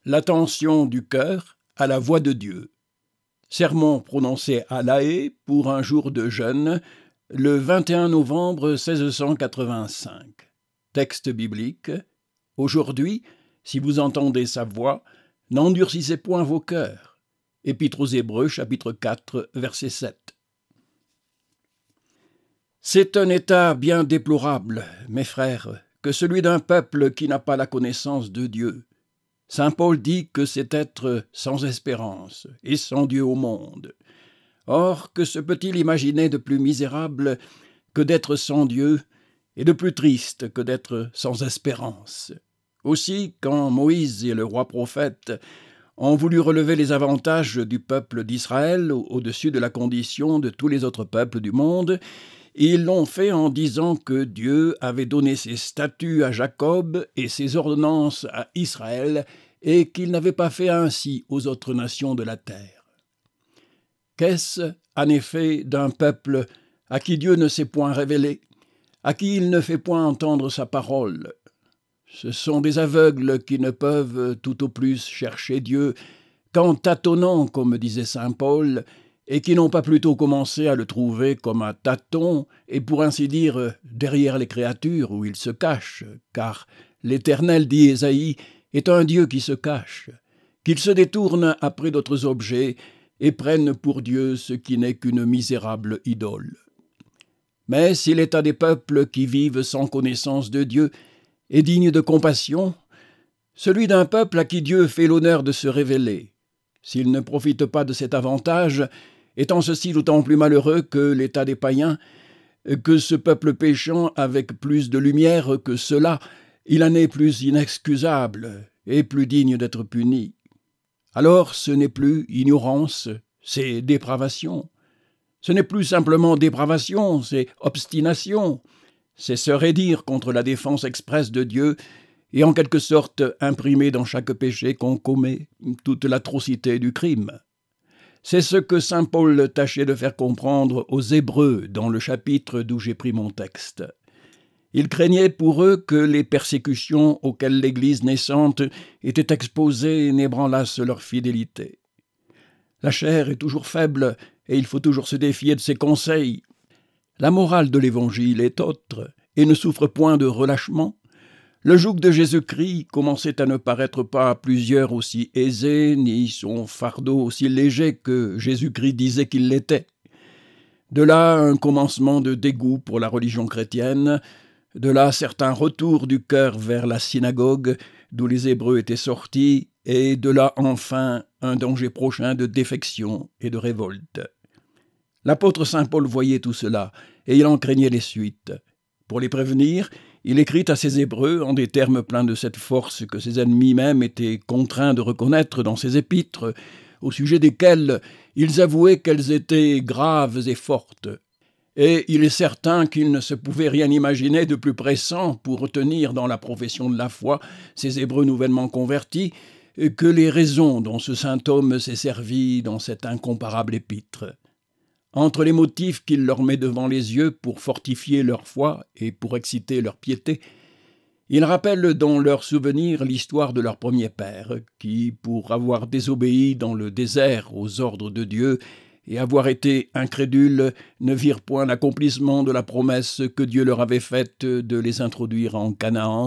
L'attention du cœur à la voix de Dieu. Sermon prononcé à La Haye pour un jour de jeûne, le 21 novembre 1685. Texte biblique. Aujourd'hui, si vous entendez sa voix, n'endurcissez point vos cœurs. Épître aux Hébreux, chapitre 4, verset 7. C'est un état bien déplorable, mes frères, que celui d'un peuple qui n'a pas la connaissance de Dieu. Saint Paul dit que c'est être sans espérance et sans Dieu au monde. Or, que se peut-il imaginer de plus misérable que d'être sans Dieu et de plus triste que d'être sans espérance? Aussi, quand Moïse et le roi prophète ont voulu relever les avantages du peuple d'Israël au-dessus de la condition de tous les autres peuples du monde, ils l'ont fait en disant que Dieu avait donné ses statuts à Jacob et ses ordonnances à Israël et qu'il n'avait pas fait ainsi aux autres nations de la terre. Qu'est-ce, en effet, d'un peuple à qui Dieu ne s'est point révélé, à qui il ne fait point entendre sa parole? Ce sont des aveugles qui ne peuvent tout au plus chercher Dieu qu'en tâtonnant, comme disait saint Paul, et qui n'ont pas plutôt commencé à le trouver comme un tâton, et pour ainsi dire derrière les créatures où il se cache, car l'Éternel, dit Ésaïe, est un Dieu qui se cache, qu'il se détourne après d'autres objets et prenne pour Dieu ce qui n'est qu'une misérable idole. Mais si l'état des peuples qui vivent sans connaissance de Dieu est digne de compassion, celui d'un peuple à qui Dieu fait l'honneur de se révéler, s'il ne profite pas de cet avantage, étant ceci d'autant plus malheureux que l'état des païens, que ce peuple péchant avec plus de lumière que cela, il en est plus inexcusable et plus digne d'être puni. Alors ce n'est plus ignorance, c'est dépravation. Ce n'est plus simplement dépravation, c'est obstination. C'est se raidir contre la défense expresse de Dieu et en quelque sorte imprimer dans chaque péché qu'on commet toute l'atrocité du crime. C'est ce que saint Paul tâchait de faire comprendre aux Hébreux dans le chapitre d'où j'ai pris mon texte. Il craignait pour eux que les persécutions auxquelles l'Église naissante était exposée n'ébranlassent leur fidélité. La chair est toujours faible et il faut toujours se défier de ses conseils. La morale de l'Évangile est autre et ne souffre point de relâchement. Le joug de Jésus-Christ commençait à ne paraître pas à plusieurs aussi aisé, ni son fardeau aussi léger que Jésus-Christ disait qu'il l'était. De là un commencement de dégoût pour la religion chrétienne, de là certains retours du cœur vers la synagogue d'où les Hébreux étaient sortis, et de là enfin un danger prochain de défection et de révolte. L'apôtre saint Paul voyait tout cela, et il en craignait les suites. Pour les prévenir, il écrit à ses Hébreux en des termes pleins de cette force que ses ennemis même étaient contraints de reconnaître dans ses épîtres, au sujet desquelles ils avouaient qu'elles étaient graves et fortes. Et il est certain qu'il ne se pouvait rien imaginer de plus pressant pour retenir dans la profession de la foi ces Hébreux nouvellement convertis que les raisons dont ce saint homme s'est servi dans cette incomparable épître. Entre les motifs qu'il leur met devant les yeux pour fortifier leur foi et pour exciter leur piété, il rappelle dans leur souvenir l'histoire de leur premier père, qui, pour avoir désobéi dans le désert aux ordres de Dieu et avoir été incrédules, ne virent point l'accomplissement de la promesse que Dieu leur avait faite de les introduire en Canaan,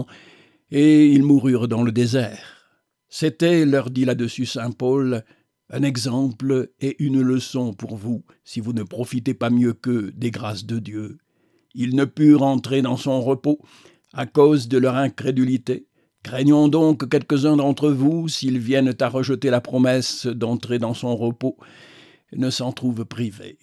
et ils moururent dans le désert. C'était, leur dit là-dessus saint Paul, un exemple et une leçon pour vous, si vous ne profitez pas mieux qu'eux des grâces de Dieu. Ils ne purent entrer dans son repos à cause de leur incrédulité. Craignons donc quelques-uns d'entre vous, s'ils viennent à rejeter la promesse d'entrer dans son repos, ne s'en trouvent privés.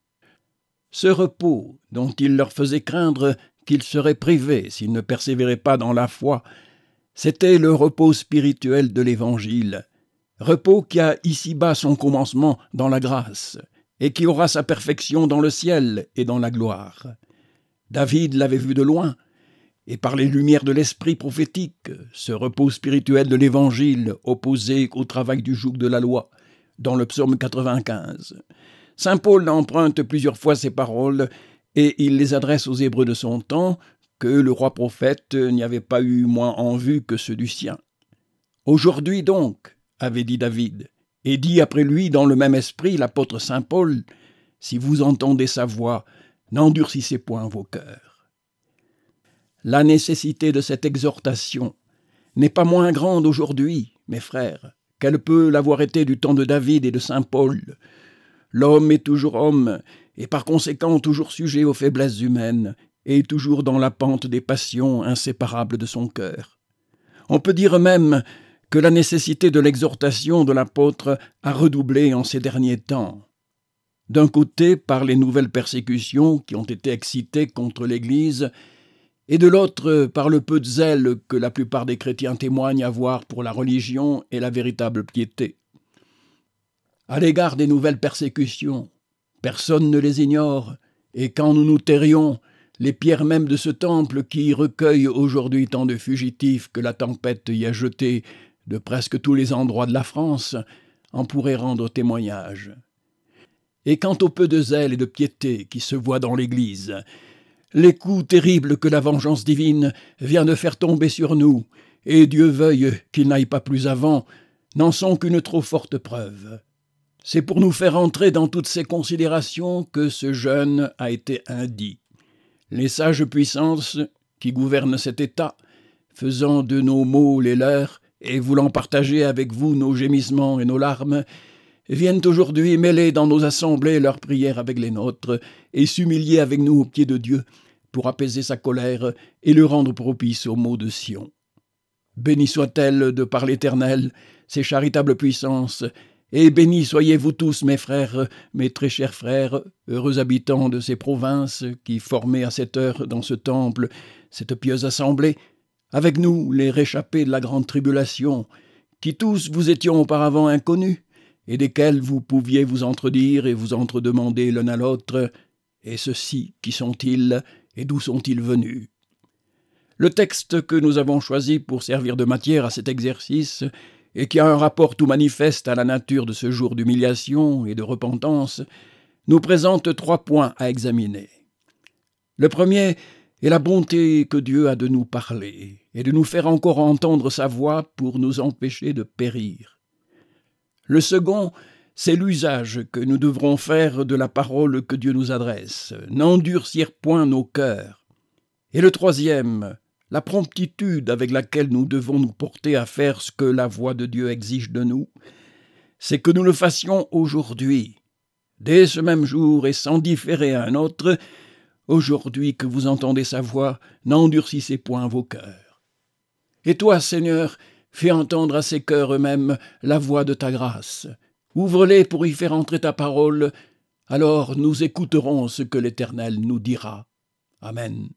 Ce repos, dont il leur faisait craindre qu'ils seraient privés s'ils ne persévéraient pas dans la foi, c'était le repos spirituel de l'Évangile, repos qui a ici-bas son commencement dans la grâce, et qui aura sa perfection dans le ciel et dans la gloire. David l'avait vu de loin, et par les lumières de l'esprit prophétique, ce repos spirituel de l'Évangile opposé au travail du joug de la loi, dans le psaume 95. Saint Paul emprunte plusieurs fois ces paroles, et il les adresse aux Hébreux de son temps, que le roi prophète n'y avait pas eu moins en vue que ceux du sien. Aujourd'hui donc, avait dit David, et dit après lui dans le même esprit l'apôtre saint Paul, si vous entendez sa voix, n'endurcissez point vos cœurs. La nécessité de cette exhortation n'est pas moins grande aujourd'hui, mes frères, qu'elle peut l'avoir été du temps de David et de saint Paul. L'homme est toujours homme, et par conséquent toujours sujet aux faiblesses humaines, et toujours dans la pente des passions inséparables de son cœur. On peut dire même que la nécessité de l'exhortation de l'apôtre a redoublé en ces derniers temps. D'un côté, par les nouvelles persécutions qui ont été excitées contre l'Église, et de l'autre, par le peu de zèle que la plupart des chrétiens témoignent avoir pour la religion et la véritable piété. À l'égard des nouvelles persécutions, personne ne les ignore, et quand nous nous tairions, les pierres mêmes de ce temple qui recueille aujourd'hui tant de fugitifs que la tempête y a jetés de presque tous les endroits de la France, en pourraient rendre témoignage. Et quant au peu de zèle et de piété qui se voit dans l'Église, les coups terribles que la vengeance divine vient de faire tomber sur nous, et Dieu veuille qu'il n'aille pas plus avant, n'en sont qu'une trop forte preuve. C'est pour nous faire entrer dans toutes ces considérations que ce jeûne a été indit. Les sages puissances qui gouvernent cet État, faisant de nos maux les leurs et voulant partager avec vous nos gémissements et nos larmes, viennent aujourd'hui mêler dans nos assemblées leurs prières avec les nôtres et s'humilier avec nous aux pieds de Dieu pour apaiser sa colère et le rendre propice aux maux de Sion. Bénie soit-elle de par l'Éternel, ses charitables puissances, et bénis soyez-vous tous, mes frères, mes très chers frères, heureux habitants de ces provinces qui formaient à cette heure dans ce temple cette pieuse assemblée, avec nous les réchappés de la grande tribulation, qui tous vous étions auparavant inconnus, et desquels vous pouviez vous entredire et vous entredemander l'un à l'autre, et ceux-ci, qui sont-ils, et d'où sont-ils venus? Le texte que nous avons choisi pour servir de matière à cet exercice et qui a un rapport tout manifeste à la nature de ce jour d'humiliation et de repentance, nous présente 3 points à examiner. Le premier est la bonté que Dieu a de nous parler et de nous faire encore entendre sa voix pour nous empêcher de périr. Le second, c'est l'usage que nous devrons faire de la parole que Dieu nous adresse, n'endurcir point nos cœurs. Et le troisième, la promptitude avec laquelle nous devons nous porter à faire ce que la voix de Dieu exige de nous, c'est que nous le fassions aujourd'hui, dès ce même jour et sans différer à un autre. Aujourd'hui que vous entendez sa voix, n'endurcissez point vos cœurs. Et toi, Seigneur, fais entendre à ces cœurs eux-mêmes la voix de ta grâce. Ouvre-les pour y faire entrer ta parole, alors nous écouterons ce que l'Éternel nous dira. Amen.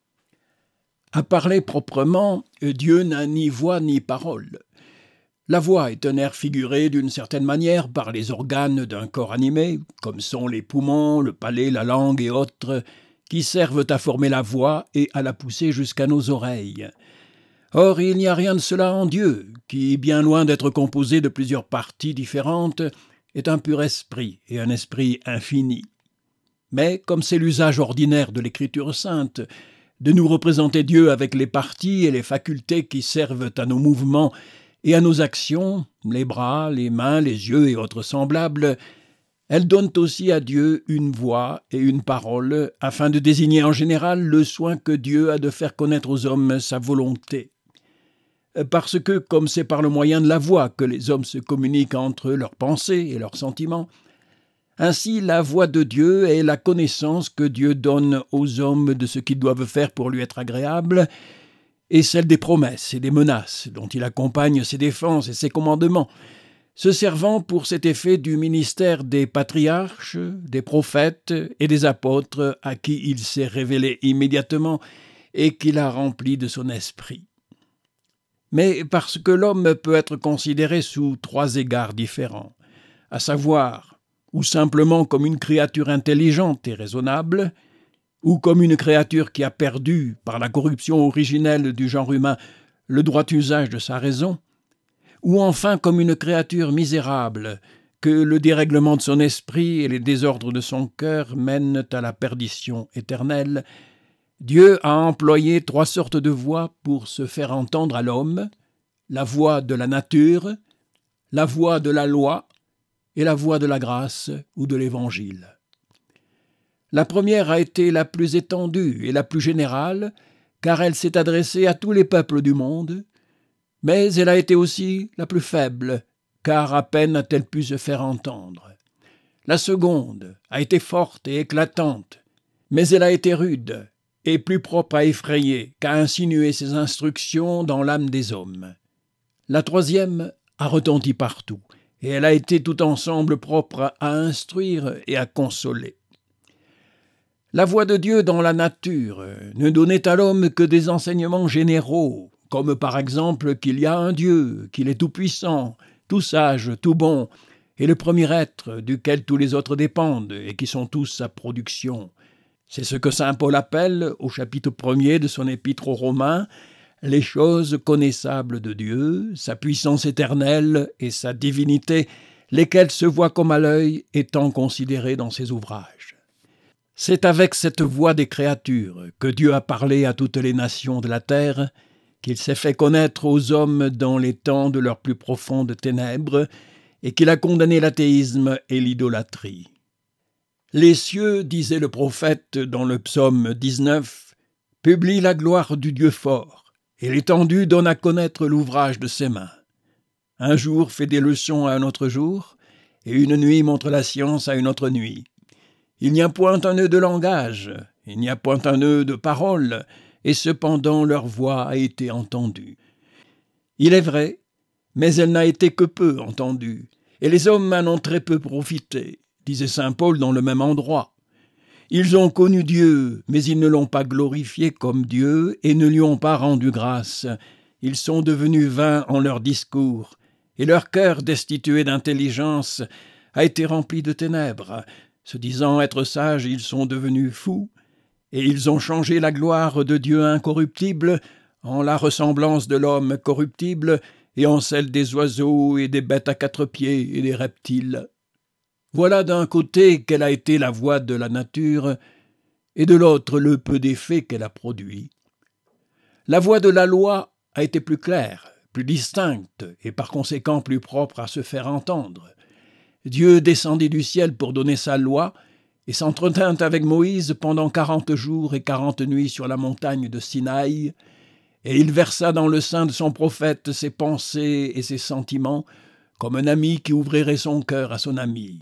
À parler proprement, Dieu n'a ni voix ni parole. La voix est un air figuré d'une certaine manière par les organes d'un corps animé, comme sont les poumons, le palais, la langue et autres, qui servent à former la voix et à la pousser jusqu'à nos oreilles. Or, il n'y a rien de cela en Dieu, qui, bien loin d'être composé de plusieurs parties différentes, est un pur esprit et un esprit infini. Mais, comme c'est l'usage ordinaire de l'Écriture sainte, de nous représenter Dieu avec les parties et les facultés qui servent à nos mouvements et à nos actions, les bras, les mains, les yeux et autres semblables, elles donnent aussi à Dieu une voix et une parole, afin de désigner en général le soin que Dieu a de faire connaître aux hommes sa volonté. Parce que, comme c'est par le moyen de la voix que les hommes se communiquent entre eux leurs pensées et leurs sentiments, ainsi, la voix de Dieu est la connaissance que Dieu donne aux hommes de ce qu'ils doivent faire pour lui être agréables, et celle des promesses et des menaces dont il accompagne ses défenses et ses commandements, se servant pour cet effet du ministère des patriarches, des prophètes et des apôtres à qui il s'est révélé immédiatement et qu'il a rempli de son esprit. Mais parce que l'homme peut être considéré sous 3 égards différents, à savoir ou simplement comme une créature intelligente et raisonnable, ou comme une créature qui a perdu, par la corruption originelle du genre humain, le droit usage de sa raison, ou enfin comme une créature misérable, que le dérèglement de son esprit et les désordres de son cœur mènent à la perdition éternelle, Dieu a employé 3 sortes de voix pour se faire entendre à l'homme, la voie de la nature, la voie de la loi et la voie de la grâce ou de l'Évangile. La première a été la plus étendue et la plus générale, car elle s'est adressée à tous les peuples du monde, mais elle a été aussi la plus faible, car à peine a-t-elle pu se faire entendre. La seconde a été forte et éclatante, mais elle a été rude et plus propre à effrayer qu'à insinuer ses instructions dans l'âme des hommes. La troisième a retenti partout, et elle a été tout ensemble propre à instruire et à consoler. La voix de Dieu dans la nature ne donnait à l'homme que des enseignements généraux, comme par exemple qu'il y a un Dieu, qu'il est tout-puissant, tout sage, tout bon, et le premier être duquel tous les autres dépendent et qui sont tous sa production. C'est ce que saint Paul appelle, au chapitre 1er de son épître aux Romains, les choses connaissables de Dieu, sa puissance éternelle et sa divinité, lesquelles se voient comme à l'œil étant considérées dans ses ouvrages. C'est avec cette voix des créatures que Dieu a parlé à toutes les nations de la terre, qu'il s'est fait connaître aux hommes dans les temps de leurs plus profondes ténèbres, et qu'il a condamné l'athéisme et l'idolâtrie. Les cieux, disait le prophète dans le psaume 19, publient la gloire du Dieu fort, et l'étendue donne à connaître l'ouvrage de ses mains. Un jour fait des leçons à un autre jour, et une nuit montre la science à une autre nuit. Il n'y a point un nœud de langage, il n'y a point un nœud de parole, et cependant leur voix a été entendue. Il est vrai, mais elle n'a été que peu entendue, et les hommes en ont très peu profité, disait saint Paul dans le même endroit. Ils ont connu Dieu, mais ils ne l'ont pas glorifié comme Dieu et ne lui ont pas rendu grâce. Ils sont devenus vains en leur discours, et leur cœur destitué d'intelligence a été rempli de ténèbres. Se disant être sages, ils sont devenus fous, et ils ont changé la gloire de Dieu incorruptible en la ressemblance de l'homme corruptible et en celle des oiseaux et des bêtes à quatre pieds et des reptiles. Voilà d'un côté quelle a été la voie de la nature, et de l'autre le peu d'effet qu'elle a produit. La voie de la loi a été plus claire, plus distincte, et par conséquent plus propre à se faire entendre. Dieu descendit du ciel pour donner sa loi, et s'entretint avec Moïse pendant 40 jours et 40 nuits sur la montagne de Sinaï, et il versa dans le sein de son prophète ses pensées et ses sentiments, comme un ami qui ouvrirait son cœur à son ami.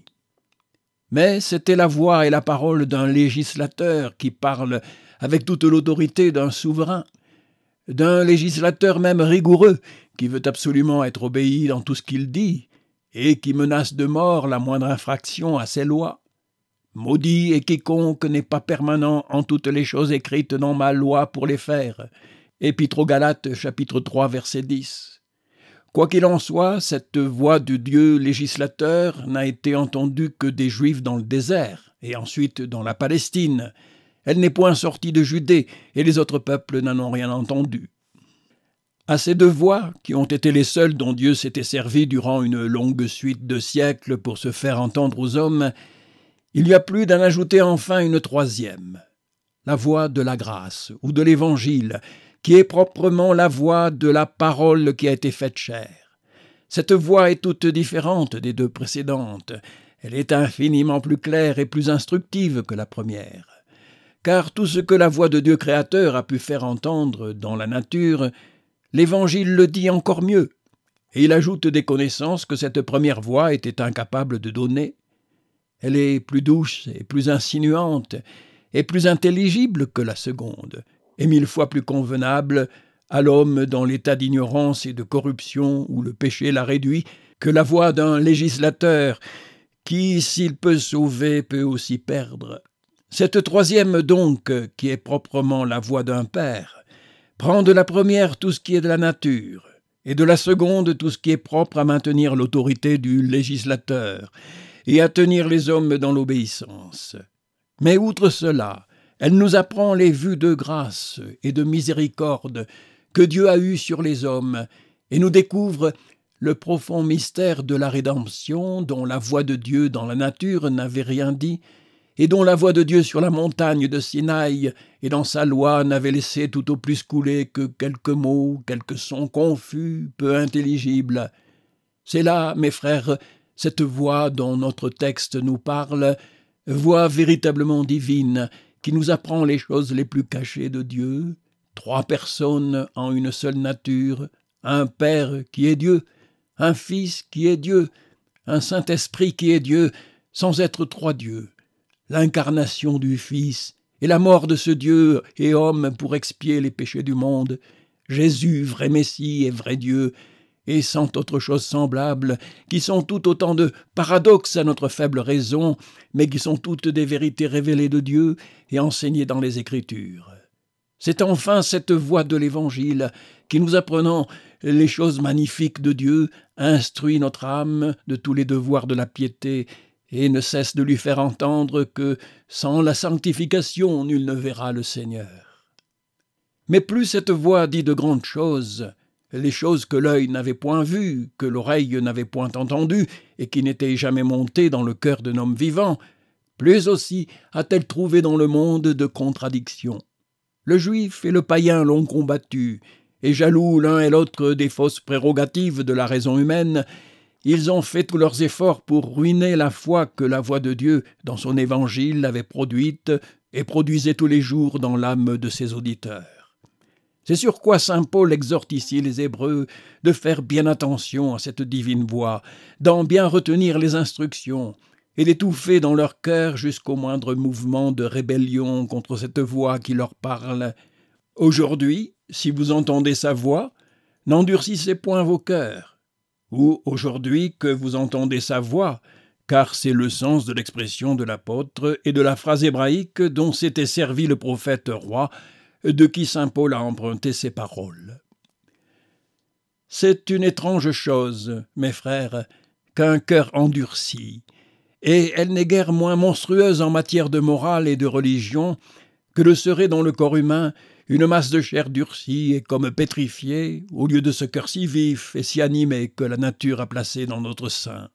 Mais c'était la voix et la parole d'un législateur qui parle avec toute l'autorité d'un souverain, d'un législateur même rigoureux, qui veut absolument être obéi dans tout ce qu'il dit, et qui menace de mort la moindre infraction à ses lois. Maudit est quiconque n'est pas permanent en toutes les choses écrites dans ma loi pour les faire. Épître aux Galates, chapitre 3, verset 10. Quoi qu'il en soit, cette voix de Dieu législateur n'a été entendue que des Juifs dans le désert, et ensuite dans la Palestine. Elle n'est point sortie de Judée, et les autres peuples n'en ont rien entendu. À ces deux voix, qui ont été les seules dont Dieu s'était servi durant une longue suite de siècles pour se faire entendre aux hommes, il y a plus d'en ajouter enfin une troisième, la voix de la grâce ou de l'Évangile, qui est proprement la voix de la parole qui a été faite chair. Cette voix est toute différente des deux précédentes. Elle est infiniment plus claire et plus instructive que la première. Car tout ce que la voix de Dieu créateur a pu faire entendre dans la nature, l'Évangile le dit encore mieux, et il ajoute des connaissances que cette première voix était incapable de donner. Elle est plus douce et plus insinuante et plus intelligible que la seconde, et 1000 fois plus convenable à l'homme dans l'état d'ignorance et de corruption où le péché l'a réduit que la voix d'un législateur qui, s'il peut sauver, peut aussi perdre. Cette troisième donc, qui est proprement la voix d'un père, prend de la première tout ce qui est de la nature, et de la seconde tout ce qui est propre à maintenir l'autorité du législateur, et à tenir les hommes dans l'obéissance. Mais outre cela, elle nous apprend les vues de grâce et de miséricorde que Dieu a eues sur les hommes, et nous découvre le profond mystère de la rédemption dont la voix de Dieu dans la nature n'avait rien dit, et dont la voix de Dieu sur la montagne de Sinaï et dans sa loi n'avait laissé tout au plus couler que quelques mots, quelques sons confus, peu intelligibles. C'est là, mes frères, cette voix dont notre texte nous parle, voix véritablement divine, qui nous apprend les choses les plus cachées de Dieu, 3 personnes en une seule nature, un Père qui est Dieu, un Fils qui est Dieu, un Saint-Esprit qui est Dieu, sans être 3 dieux, l'incarnation du Fils et la mort de ce Dieu et homme pour expier les péchés du monde, Jésus, vrai Messie et vrai Dieu, et cent autres choses semblables, qui sont tout autant de paradoxes à notre faible raison, mais qui sont toutes des vérités révélées de Dieu et enseignées dans les Écritures. C'est enfin cette voix de l'Évangile qui, nous apprenant les choses magnifiques de Dieu, instruit notre âme de tous les devoirs de la piété et ne cesse de lui faire entendre que, sans la sanctification, nul ne verra le Seigneur. Mais plus cette voix dit de grandes choses, les choses que l'œil n'avait point vues, que l'oreille n'avait point entendues, et qui n'étaient jamais montées dans le cœur d'un homme vivant, plus aussi a-t-elle trouvé dans le monde de contradictions. Le juif et le païen l'ont combattu, et jaloux l'un et l'autre des fausses prérogatives de la raison humaine, ils ont fait tous leurs efforts pour ruiner la foi que la voix de Dieu, dans son évangile, avait produite et produisait tous les jours dans l'âme de ses auditeurs. C'est sur quoi saint Paul exhorte ici les Hébreux de faire bien attention à cette divine voix, d'en bien retenir les instructions, et d'étouffer dans leur cœur jusqu'au moindre mouvement de rébellion contre cette voix qui leur parle. Aujourd'hui, si vous entendez sa voix, n'endurcissez point vos cœurs. Ou aujourd'hui que vous entendez sa voix, car c'est le sens de l'expression de l'apôtre et de la phrase hébraïque dont s'était servi le prophète roi, de qui saint Paul a emprunté ces paroles. C'est une étrange chose, mes frères, qu'un cœur endurci, et elle n'est guère moins monstrueuse en matière de morale et de religion que le serait dans le corps humain une masse de chair durcie et comme pétrifiée, au lieu de ce cœur si vif et si animé que la nature a placé dans notre sein.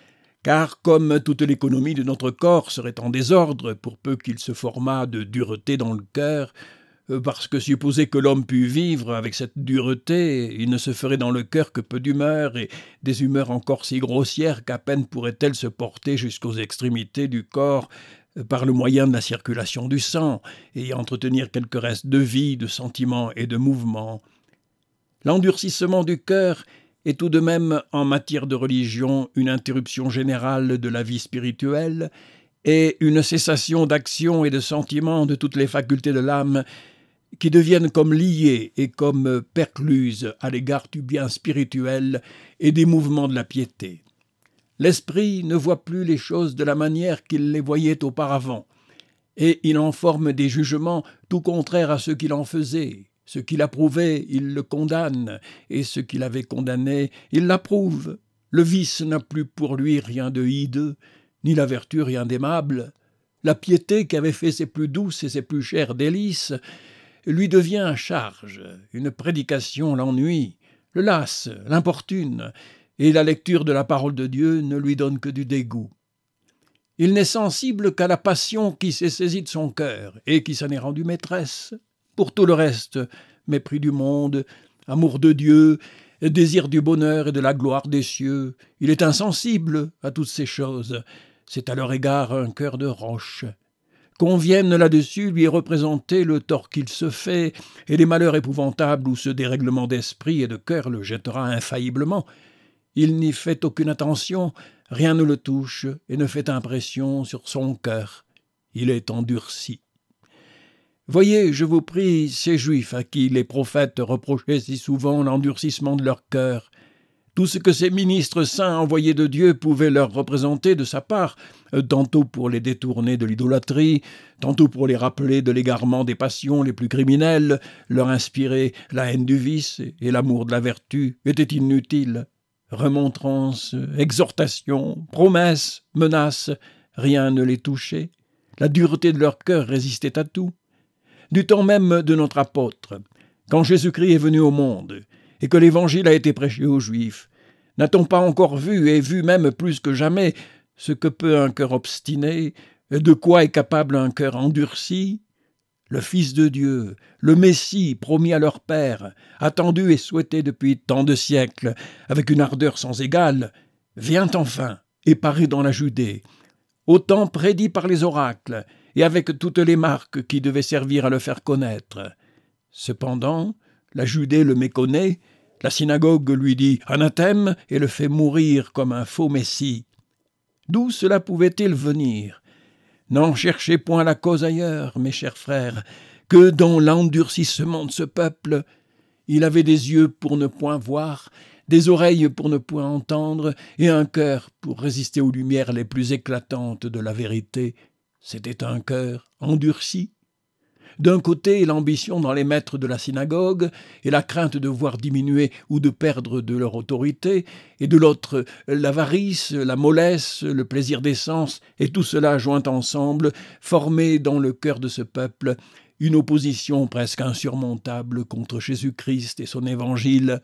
Car comme toute l'économie de notre corps serait en désordre, pour peu qu'il se formât de dureté dans le cœur, parce que supposer que l'homme pût vivre avec cette dureté, il ne se ferait dans le cœur que peu d'humeurs, et des humeurs encore si grossières qu'à peine pourraient-elles se porter jusqu'aux extrémités du corps, par le moyen de la circulation du sang, et y entretenir quelques restes de vie, de sentiments et de mouvements. L'endurcissement du cœur est tout de même, en matière de religion, une interruption générale de la vie spirituelle, et une cessation d'action et de sentiments de toutes les facultés de l'âme, qui deviennent comme liées et comme percluses à l'égard du bien spirituel et des mouvements de la piété. L'esprit ne voit plus les choses de la manière qu'il les voyait auparavant, et il en forme des jugements tout contraires à ceux qu'il en faisait. Ce qu'il approuvait, il le condamne, et ce qu'il avait condamné, il l'approuve. Le vice n'a plus pour lui rien de hideux, ni la vertu rien d'aimable. La piété qui avait fait ses plus douces et ses plus chères délices lui devient charge, une prédication l'ennuie, le lasse, l'importune, et la lecture de la parole de Dieu ne lui donne que du dégoût. Il n'est sensible qu'à la passion qui s'est saisie de son cœur et qui s'en est rendue maîtresse. Pour tout le reste, mépris du monde, amour de Dieu, désir du bonheur et de la gloire des cieux, il est insensible à toutes ces choses. C'est à leur égard un cœur de roche. Qu'on vienne là-dessus lui représenter le tort qu'il se fait et les malheurs épouvantables où ce dérèglement d'esprit et de cœur le jettera infailliblement. Il n'y fait aucune attention, rien ne le touche et ne fait impression sur son cœur. Il est endurci. Voyez, je vous prie, ces Juifs à qui les prophètes reprochaient si souvent l'endurcissement de leur cœur, tout ce que ces ministres saints envoyés de Dieu pouvaient leur représenter de sa part, tantôt pour les détourner de l'idolâtrie, tantôt pour les rappeler de l'égarement des passions les plus criminelles, leur inspirer la haine du vice et l'amour de la vertu, étaient inutiles. Remontrances, exhortations, promesses, menaces, rien ne les touchait. La dureté de leur cœur résistait à tout. Du temps même de notre apôtre, quand Jésus-Christ est venu au monde, et que l'Évangile a été prêché aux Juifs, n'a-t-on pas encore vu, et vu même plus que jamais, ce que peut un cœur obstiné, De quoi est capable un cœur endurci? Le Fils de Dieu, le Messie promis à leur Père, attendu et souhaité depuis tant de siècles, avec une ardeur sans égale, vient enfin et paraît dans la Judée, au temps prédit par les oracles, et avec toutes les marques qui devaient servir à le faire connaître. Cependant, la Judée le méconnaît, la synagogue lui dit anathème et le fait mourir comme un faux Messie. D'où cela pouvait-il venir? N'en cherchez point la cause ailleurs, mes chers frères, que dans l'endurcissement de ce peuple, il avait des yeux pour ne point voir, des oreilles pour ne point entendre, et un cœur pour résister aux lumières les plus éclatantes de la vérité. C'était un cœur endurci. D'un côté, l'ambition dans les maîtres de la synagogue et la crainte de voir diminuer ou de perdre de leur autorité, et de l'autre, l'avarice, la mollesse, le plaisir des sens, et tout cela joint ensemble, formait dans le cœur de ce peuple une opposition presque insurmontable contre Jésus-Christ et son évangile.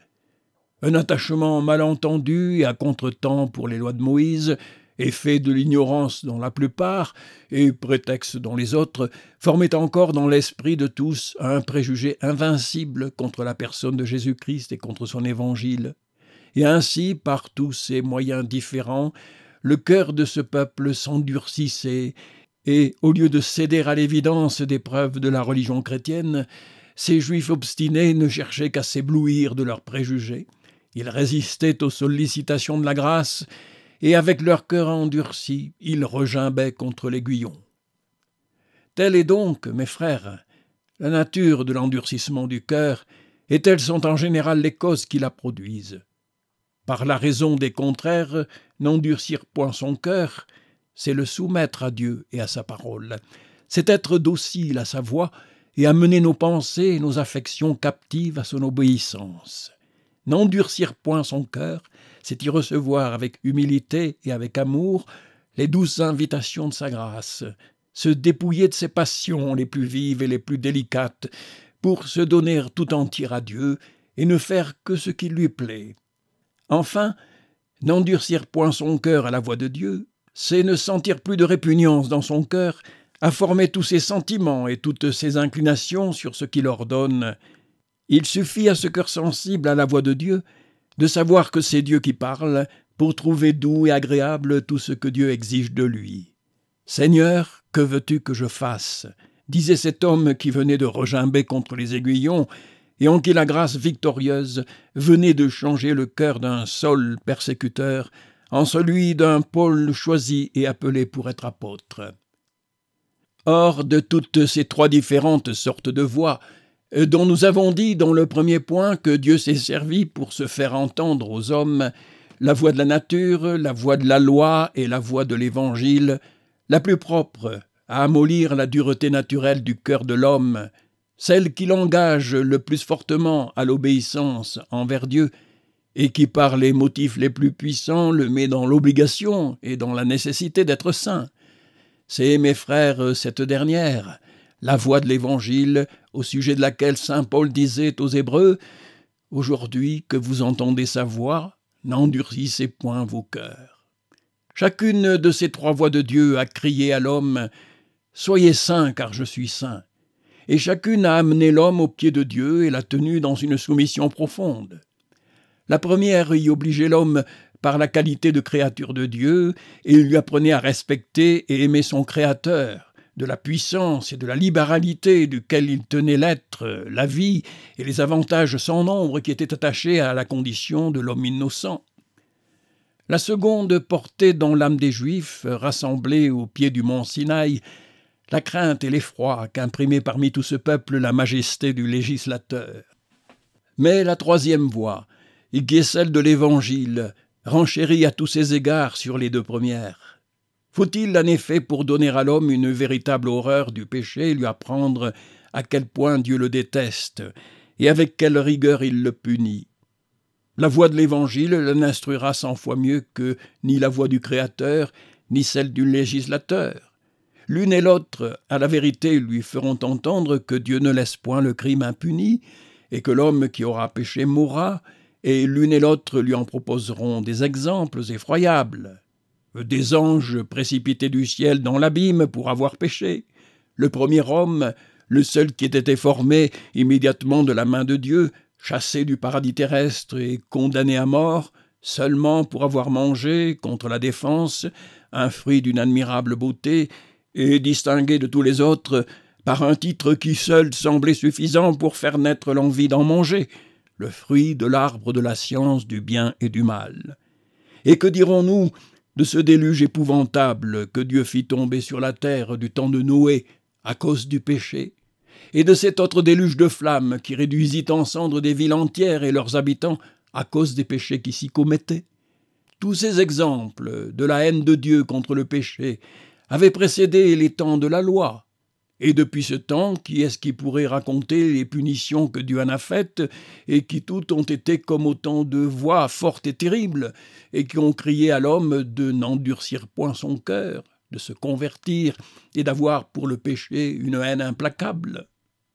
Un attachement mal entendu et à contretemps pour les lois de Moïse, effet de l'ignorance dans la plupart, et prétexte dans les autres, formait encore dans l'esprit de tous un préjugé invincible contre la personne de Jésus-Christ et contre son évangile. Et ainsi, par tous ces moyens différents, le cœur de ce peuple s'endurcissait, et, au lieu de céder à l'évidence des preuves de la religion chrétienne, ces Juifs obstinés ne cherchaient qu'à s'éblouir de leurs préjugés. Ils résistaient aux sollicitations de la grâce, et avec leur cœur endurci, ils regimbaient contre l'aiguillon. Telle est donc, mes frères, la nature de l'endurcissement du cœur, et telles sont en général les causes qui la produisent. Par la raison des contraires, n'endurcir point son cœur, c'est le soumettre à Dieu et à sa parole. C'est être docile à sa voix et amener nos pensées et nos affections captives à son obéissance. N'endurcir point son cœur, c'est y recevoir avec humilité et avec amour les douces invitations de sa grâce, se dépouiller de ses passions les plus vives et les plus délicates, pour se donner tout entier à Dieu et ne faire que ce qui lui plaît. Enfin, n'endurcir point son cœur à la voix de Dieu, c'est ne sentir plus de répugnance dans son cœur à former tous ses sentiments et toutes ses inclinations sur ce qu'il ordonne. Il suffit à ce cœur sensible à la voix de Dieu de savoir que c'est Dieu qui parle pour trouver doux et agréable tout ce que Dieu exige de lui. « Seigneur, que veux-tu que je fasse ?» disait cet homme qui venait de regimber contre les aiguillons et en qui la grâce victorieuse venait de changer le cœur d'un Saul persécuteur en celui d'un Paul choisi et appelé pour être apôtre. Or, de toutes ces trois différentes sortes de voix, dont nous avons dit dans le premier point que Dieu s'est servi pour se faire entendre aux hommes, la voix de la nature, la voix de la loi et la voix de l'Évangile, la plus propre à amollir la dureté naturelle du cœur de l'homme, celle qui l'engage le plus fortement à l'obéissance envers Dieu et qui, par les motifs les plus puissants, le met dans l'obligation et dans la nécessité d'être saint. C'est, mes frères, cette dernière, la voix de l'Évangile, au sujet de laquelle saint Paul disait aux Hébreux « Aujourd'hui que vous entendez sa voix, n'endurcissez point vos cœurs. » Chacune de ces trois voix de Dieu a crié à l'homme « Soyez saints, car je suis saint ». Et chacune a amené l'homme au pied de Dieu et l'a tenu dans une soumission profonde. La première y obligeait l'homme par la qualité de créature de Dieu et lui apprenait à respecter et aimer son Créateur, de la puissance et de la libéralité duquel il tenait l'être, la vie et les avantages sans nombre qui étaient attachés à la condition de l'homme innocent. La seconde portait dans l'âme des Juifs, rassemblés au pied du mont Sinaï, la crainte et l'effroi qu'imprimait parmi tout ce peuple la majesté du législateur. Mais la troisième voix, qui est celle de l'Évangile, renchérit à tous ses égards sur les deux premières. Faut-il en effet, pour donner à l'homme une véritable horreur du péché, lui apprendre à quel point Dieu le déteste et avec quelle rigueur il le punit? La voix de l'Évangile l'instruira 100 fois mieux que ni la voix du Créateur, ni celle du législateur. L'une et l'autre, à la vérité, lui feront entendre que Dieu ne laisse point le crime impuni, et que l'homme qui aura péché mourra, et l'une et l'autre lui en proposeront des exemples effroyables. des anges précipités du ciel dans l'abîme pour avoir péché, le premier homme, le seul qui ait été formé immédiatement de la main de Dieu, chassé du paradis terrestre et condamné à mort, seulement pour avoir mangé, contre la défense, un fruit d'une admirable beauté, et distingué de tous les autres par un titre qui seul semblait suffisant pour faire naître l'envie d'en manger, le fruit de l'arbre de la science du bien et du mal. Et que dirons-nous de ce déluge épouvantable que Dieu fit tomber sur la terre du temps de Noé à cause du péché, et de cet autre déluge de flammes qui réduisit en cendres des villes entières et leurs habitants à cause des péchés qui s'y commettaient? Tous ces exemples de la haine de Dieu contre le péché avaient précédé les temps de la loi. Et depuis ce temps, qui est-ce qui pourrait raconter les punitions que Dieu en a faites, et qui toutes ont été comme autant de voix fortes et terribles, et qui ont crié à l'homme de n'endurcir point son cœur, de se convertir, et d'avoir pour le péché une haine implacable?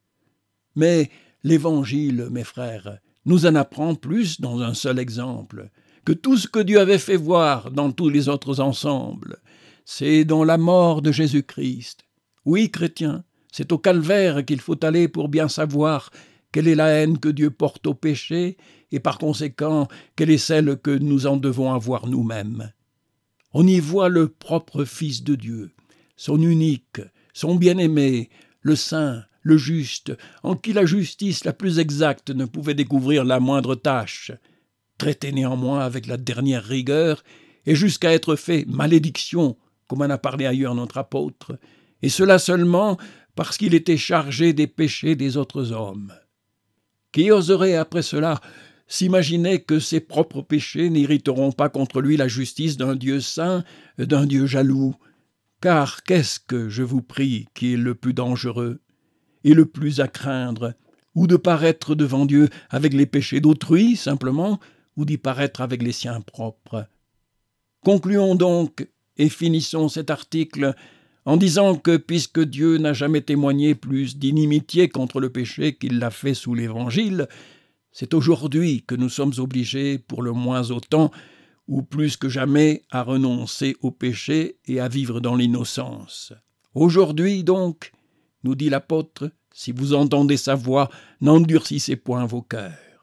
Mais l'Évangile, mes frères, nous en apprend plus dans un seul exemple, que tout ce que Dieu avait fait voir dans tous les autres ensembles. C'est dans la mort de Jésus-Christ. Oui, chrétiens, c'est au calvaire qu'il faut aller pour bien savoir quelle est la haine que Dieu porte au péché et par conséquent quelle est celle que nous en devons avoir nous-mêmes. On y voit le propre Fils de Dieu, son unique, son bien-aimé, le saint, le juste, en qui la justice la plus exacte ne pouvait découvrir la moindre tâche, traité néanmoins avec la dernière rigueur et jusqu'à être fait malédiction, comme en a parlé ailleurs notre apôtre, et cela seulement parce qu'il était chargé des péchés des autres hommes. Qui oserait après cela s'imaginer que ses propres péchés n'irriteront pas contre lui la justice d'un Dieu saint, d'un Dieu jaloux? Car qu'est-ce que, je vous prie, qui est le plus dangereux et le plus à craindre, ou de paraître devant Dieu avec les péchés d'autrui, simplement, ou d'y paraître avec les siens propres? Concluons donc et finissons cet article en disant que, puisque Dieu n'a jamais témoigné plus d'inimitié contre le péché qu'il l'a fait sous l'Évangile, c'est aujourd'hui que nous sommes obligés, pour le moins autant, ou plus que jamais, à renoncer au péché et à vivre dans l'innocence. Aujourd'hui, donc, nous dit l'apôtre, si vous entendez sa voix, n'endurcissez point vos cœurs.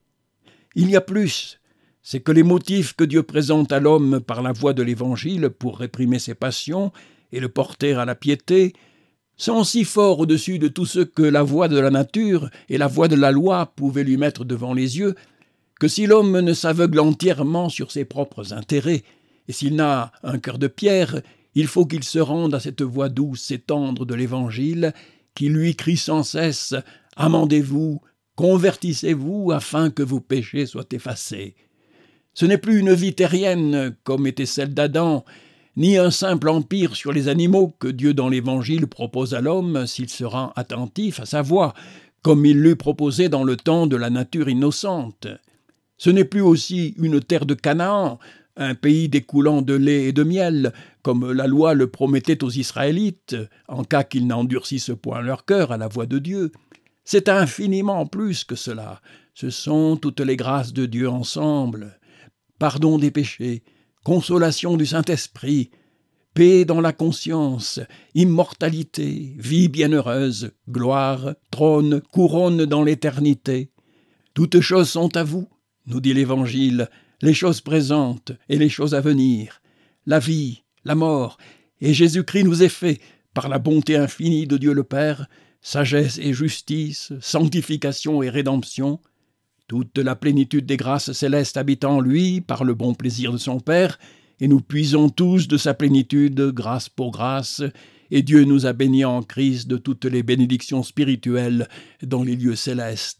Il y a plus, c'est que les motifs que Dieu présente à l'homme par la voie de l'Évangile pour réprimer ses passions et le porter à la piété, sont si forts au-dessus de tout ce que la voie de la nature et la voie de la loi pouvaient lui mettre devant les yeux, que si l'homme ne s'aveugle entièrement sur ses propres intérêts, et s'il n'a un cœur de pierre, il faut qu'il se rende à cette voix douce et tendre de l'Évangile, qui lui crie sans cesse « Amendez-vous, convertissez-vous, afin que vos péchés soient effacés ». Ce n'est plus une vie terrienne, comme était celle d'Adam, ni un simple empire sur les animaux que Dieu dans l'Évangile propose à l'homme s'il se rend attentif à sa voix, comme il l'eût proposé dans le temps de la nature innocente. Ce n'est plus aussi une terre de Canaan, un pays découlant de lait et de miel, comme la loi le promettait aux Israélites, en cas qu'ils n'endurcissent point leur cœur à la voix de Dieu. C'est infiniment plus que cela. Ce sont toutes les grâces de Dieu ensemble. Pardon des péchés, consolation du Saint-Esprit, paix dans la conscience, immortalité, vie bienheureuse, gloire, trône, couronne dans l'éternité. Toutes choses sont à vous, nous dit l'Évangile, les choses présentes et les choses à venir, la vie, la mort, et Jésus-Christ nous est fait, par la bonté infinie de Dieu le Père, sagesse et justice, sanctification et rédemption. Toute la plénitude des grâces célestes habite en lui par le bon plaisir de son Père, et nous puisons tous de sa plénitude, grâce pour grâce, et Dieu nous a bénis en Christ de toutes les bénédictions spirituelles dans les lieux célestes.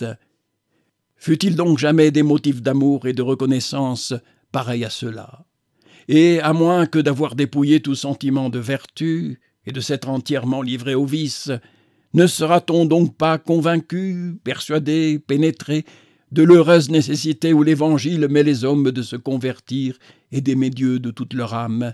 Fut-il donc jamais des motifs d'amour et de reconnaissance pareils à ceux-là? Et à moins que d'avoir dépouillé tout sentiment de vertu et de s'être entièrement livré au vice, ne sera-t-on donc pas convaincu, persuadé, pénétré de l'heureuse nécessité où l'Évangile met les hommes de se convertir et d'aimer Dieu de toute leur âme?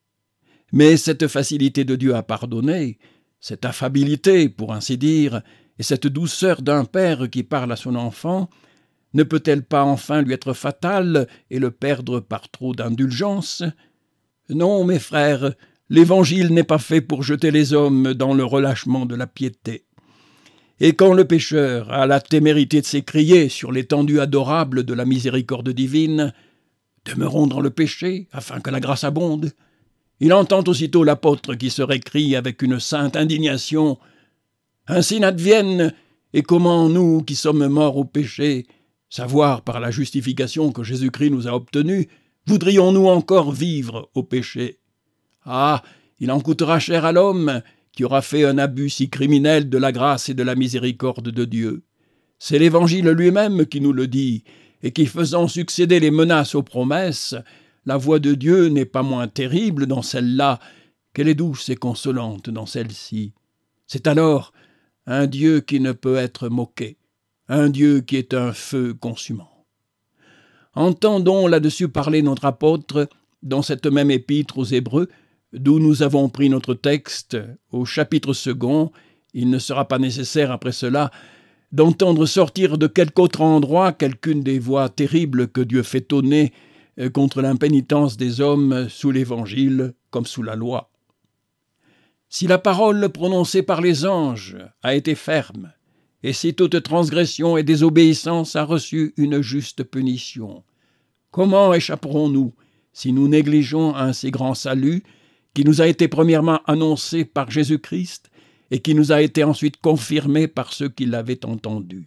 Mais cette facilité de Dieu à pardonner, cette affabilité, pour ainsi dire, et cette douceur d'un père qui parle à son enfant, ne peut-elle pas enfin lui être fatale et le perdre par trop d'indulgence? Non, mes frères, l'Évangile n'est pas fait pour jeter les hommes dans le relâchement de la piété. Et quand le pécheur a la témérité de s'écrier sur l'étendue adorable de la miséricorde divine, « Demeurons dans le péché, afin que la grâce abonde », il entend aussitôt l'apôtre qui se récrie avec une sainte indignation « Ainsi n'advienne, et comment nous, qui sommes morts au péché, savoir par la justification que Jésus-Christ nous a obtenue, voudrions-nous encore vivre au péché ?» Ah, il en coûtera cher à l'homme qui aura fait un abus si criminel de la grâce et de la miséricorde de Dieu. C'est l'Évangile lui-même qui nous le dit, et qui, faisant succéder les menaces aux promesses, la voix de Dieu n'est pas moins terrible dans celle-là qu'elle est douce et consolante dans celle-ci. C'est alors un Dieu qui ne peut être moqué, un Dieu qui est un feu consumant. Entendons là-dessus parler notre apôtre dans cette même épître aux Hébreux, d'où nous avons pris notre texte au chapitre 2. Il ne sera pas nécessaire après cela d'entendre sortir de quelque autre endroit quelqu'une des voix terribles que Dieu fait tonner contre l'impénitence des hommes sous l'Évangile comme sous la loi. Si la parole prononcée par les anges a été ferme, et si toute transgression et désobéissance a reçu une juste punition, comment échapperons-nous si nous négligeons un si grand salut qui nous a été premièrement annoncé par Jésus-Christ et qui nous a été ensuite confirmé par ceux qui l'avaient entendu?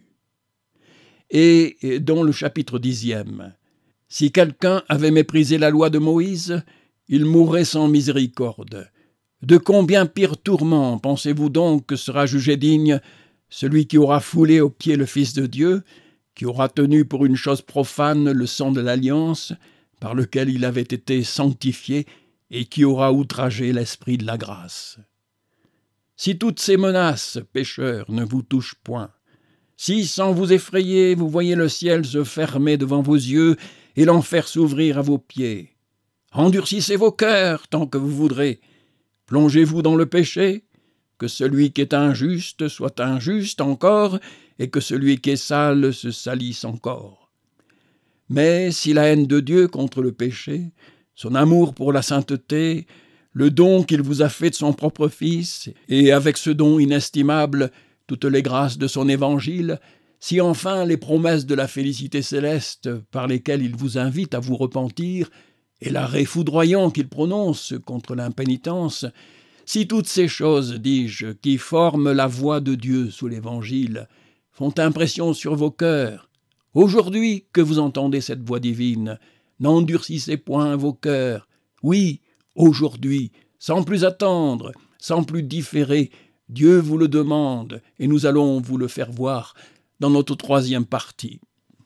Et dans le chapitre 10, si quelqu'un avait méprisé la loi de Moïse, il mourrait sans miséricorde. De combien pire tourment pensez-vous donc que sera jugé digne celui qui aura foulé aux pieds le Fils de Dieu, qui aura tenu pour une chose profane le sang de l'alliance, par lequel il avait été sanctifié, et qui aura outragé l'esprit de la grâce? Si toutes ces menaces, pécheurs, ne vous touchent point, si, sans vous effrayer, vous voyez le ciel se fermer devant vos yeux et l'enfer s'ouvrir à vos pieds, endurcissez vos cœurs tant que vous voudrez. Plongez-vous dans le péché, que celui qui est injuste soit injuste encore, et que celui qui est sale se salisse encore. Mais si la haine de Dieu contre le péché, son amour pour la sainteté, le don qu'il vous a fait de son propre Fils, et avec ce don inestimable, toutes les grâces de son évangile, si enfin les promesses de la félicité céleste par lesquelles il vous invite à vous repentir, et l'arrêt foudroyant qu'il prononce contre l'impénitence, si toutes ces choses, dis-je, qui forment la voix de Dieu sous l'Évangile, font impression sur vos cœurs, aujourd'hui que vous entendez cette voix divine, n'endurcissez point vos cœurs. Oui, aujourd'hui, sans plus attendre, sans plus différer, Dieu vous le demande, et nous allons vous le faire voir dans notre 3e partie.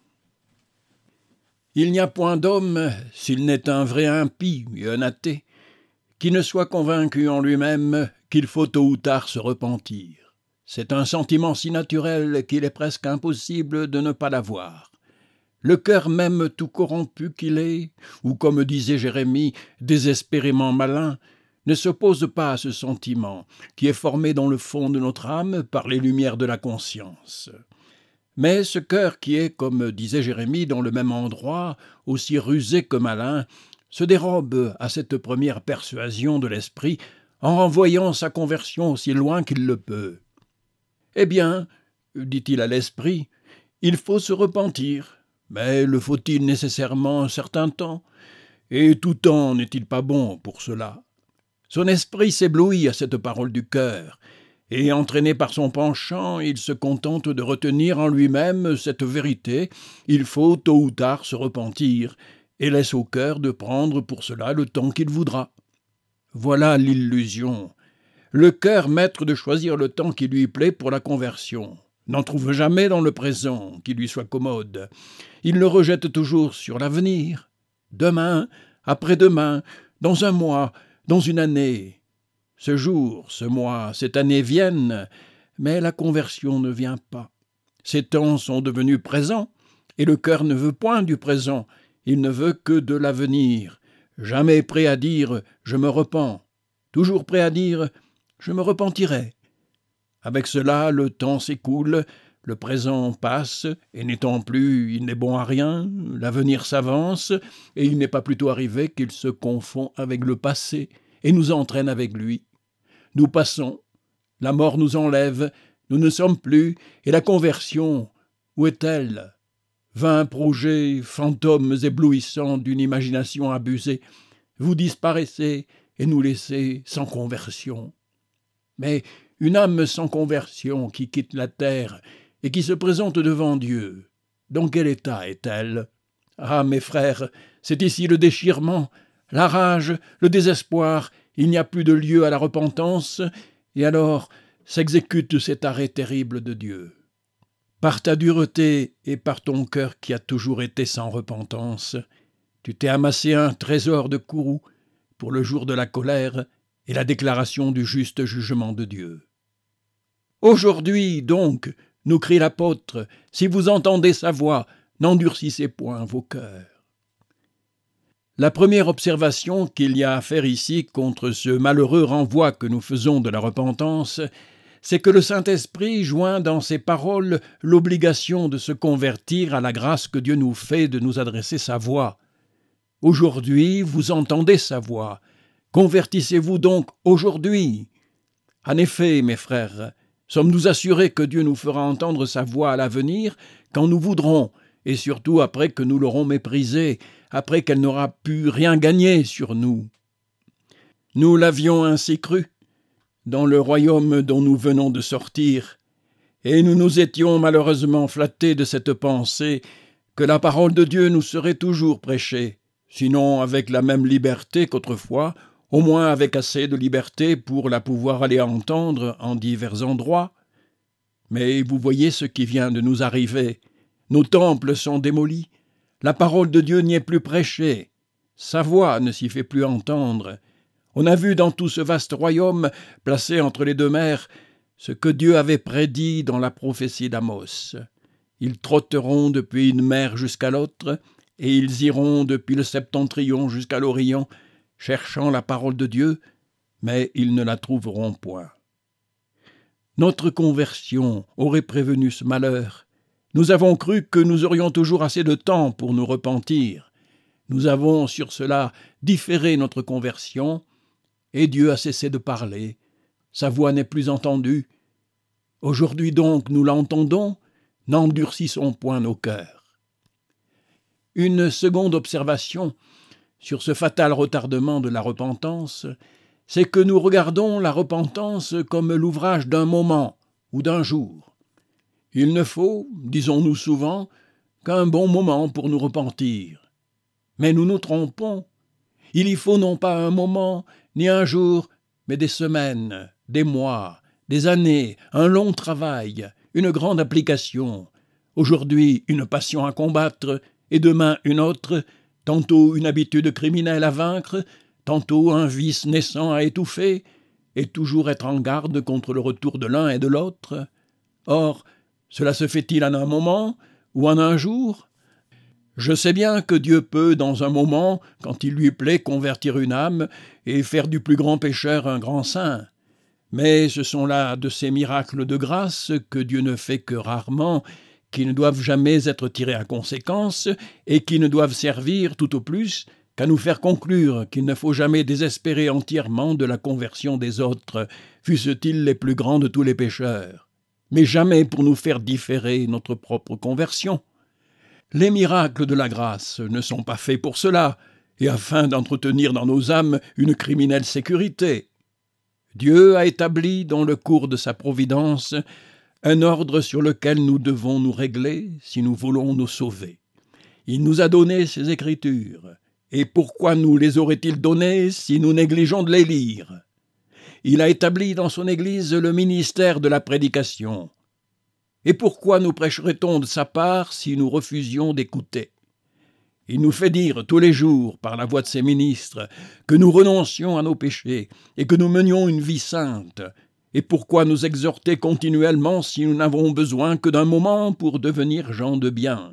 Il n'y a point d'homme, s'il n'est un vrai impie et un athée, qui ne soit convaincu en lui-même qu'il faut tôt ou tard se repentir. C'est un sentiment si naturel qu'il est presque impossible de ne pas l'avoir. Le cœur même tout corrompu qu'il est, ou comme disait Jérémie, désespérément malin, ne s'oppose pas à ce sentiment, qui est formé dans le fond de notre âme par les lumières de la conscience. Mais ce cœur qui est, comme disait Jérémie, dans le même endroit, aussi rusé que malin, se dérobe à cette première persuasion de l'esprit en renvoyant sa conversion aussi loin qu'il le peut. « Eh bien, dit-il à l'esprit, il faut se repentir, mais le faut-il nécessairement un certain temps? Et tout temps n'est-il pas bon pour cela ?» Son esprit s'éblouit à cette parole du cœur, et entraîné par son penchant, il se contente de retenir en lui-même cette vérité, il faut tôt ou tard se repentir, et laisse au cœur de prendre pour cela le temps qu'il voudra. Voilà l'illusion. Le cœur maître de choisir le temps qui lui plaît pour la conversion n'en trouve jamais dans le présent qui lui soit commode. Il le rejette toujours sur l'avenir. Demain, après-demain, dans un mois, dans une année. Ce jour, ce mois, cette année viennent, mais la conversion ne vient pas. Ces temps sont devenus présents, et le cœur ne veut point du présent, il ne veut que de l'avenir. Jamais prêt à dire « je me repens », toujours prêt à dire « je me repentirai ». Avec cela, le temps s'écoule, Le présent passe, et n'étant plus, il n'est bon à rien, l'avenir s'avance, et il n'est pas plutôt arrivé qu'il se confond avec le passé, et nous entraîne avec lui. Nous passons, la mort nous enlève, nous ne sommes plus, et la conversion, où est-elle? Vains projets, fantômes éblouissants d'une imagination abusée, vous disparaissez et nous laissez sans conversion. Mais une âme sans conversion qui quitte la terre et qui se présente devant Dieu, dans quel état est-elle? Ah, mes frères, c'est ici le déchirement, la rage, le désespoir, il n'y a plus de lieu à la repentance, et alors s'exécute cet arrêt terrible de Dieu. Par ta dureté et par ton cœur qui a toujours été sans repentance, tu t'es amassé un trésor de courroux pour le jour de la colère et la déclaration du juste jugement de Dieu. Aujourd'hui, donc, nous crie l'apôtre, si vous entendez sa voix, n'endurcissez point vos cœurs. La première observation qu'il y a à faire ici contre ce malheureux renvoi que nous faisons de la repentance, c'est que le Saint-Esprit joint dans ses paroles l'obligation de se convertir à la grâce que Dieu nous fait de nous adresser sa voix. Aujourd'hui, vous entendez sa voix. Convertissez-vous donc aujourd'hui. En effet, mes frères, sommes-nous assurés que Dieu nous fera entendre sa voix à l'avenir quand nous voudrons, et surtout après que nous l'aurons méprisée, après qu'elle n'aura pu rien gagner sur nous? Nous l'avions ainsi cru dans le royaume dont nous venons de sortir, et nous nous étions malheureusement flattés de cette pensée que la parole de Dieu nous serait toujours prêchée, sinon avec la même liberté qu'autrefois, au moins avec assez de liberté pour la pouvoir aller entendre en divers endroits. Mais vous voyez ce qui vient de nous arriver. Nos temples sont démolis, la parole de Dieu n'y est plus prêchée, sa voix ne s'y fait plus entendre. On a vu dans tout ce vaste royaume, placé entre les deux mers, ce que Dieu avait prédit dans la prophétie d'Amos. Ils trotteront depuis une mer jusqu'à l'autre, et ils iront depuis le septentrion jusqu'à l'Orient, cherchant la parole de Dieu, mais ils ne la trouveront point. Notre conversion aurait prévenu ce malheur. Nous avons cru que nous aurions toujours assez de temps pour nous repentir. Nous avons sur cela différé notre conversion, et Dieu a cessé de parler. Sa voix n'est plus entendue. Aujourd'hui donc nous l'entendons, n'endurcissons point nos cœurs. Une seconde observation sur ce fatal retardement de la repentance, c'est que nous regardons la repentance comme l'ouvrage d'un moment ou d'un jour. Il ne faut, disons-nous souvent, qu'un bon moment pour nous repentir. Mais nous nous trompons. Il y faut non pas un moment, ni un jour, mais des semaines, des mois, des années, un long travail, une grande application. Aujourd'hui, une passion à combattre, et demain une autre, tantôt une habitude criminelle à vaincre, tantôt un vice naissant à étouffer, et toujours être en garde contre le retour de l'un et de l'autre. Or, cela se fait-il en un moment ou en un jour? Je sais bien que Dieu peut, dans un moment, quand il lui plaît, convertir une âme et faire du plus grand pécheur un grand saint. Mais ce sont là de ces miracles de grâce que Dieu ne fait que rarement, qui ne doivent jamais être tirés à conséquence et qui ne doivent servir, tout au plus, qu'à nous faire conclure qu'il ne faut jamais désespérer entièrement de la conversion des autres, fussent-ils les plus grands de tous les pécheurs, mais jamais pour nous faire différer notre propre conversion. Les miracles de la grâce ne sont pas faits pour cela, et afin d'entretenir dans nos âmes une criminelle sécurité. Dieu a établi dans le cours de sa providence un ordre sur lequel nous devons nous régler si nous voulons nous sauver. Il nous a donné ses Écritures, et pourquoi nous les aurait-il données si nous négligeons de les lire? Il a établi dans son Église le ministère de la prédication. Et pourquoi nous prêcherait-on de sa part si nous refusions d'écouter? Il nous fait dire tous les jours, par la voix de ses ministres, que nous renoncions à nos péchés et que nous menions une vie sainte. Et pourquoi nous exhorter continuellement si nous n'avons besoin que d'un moment pour devenir gens de bien?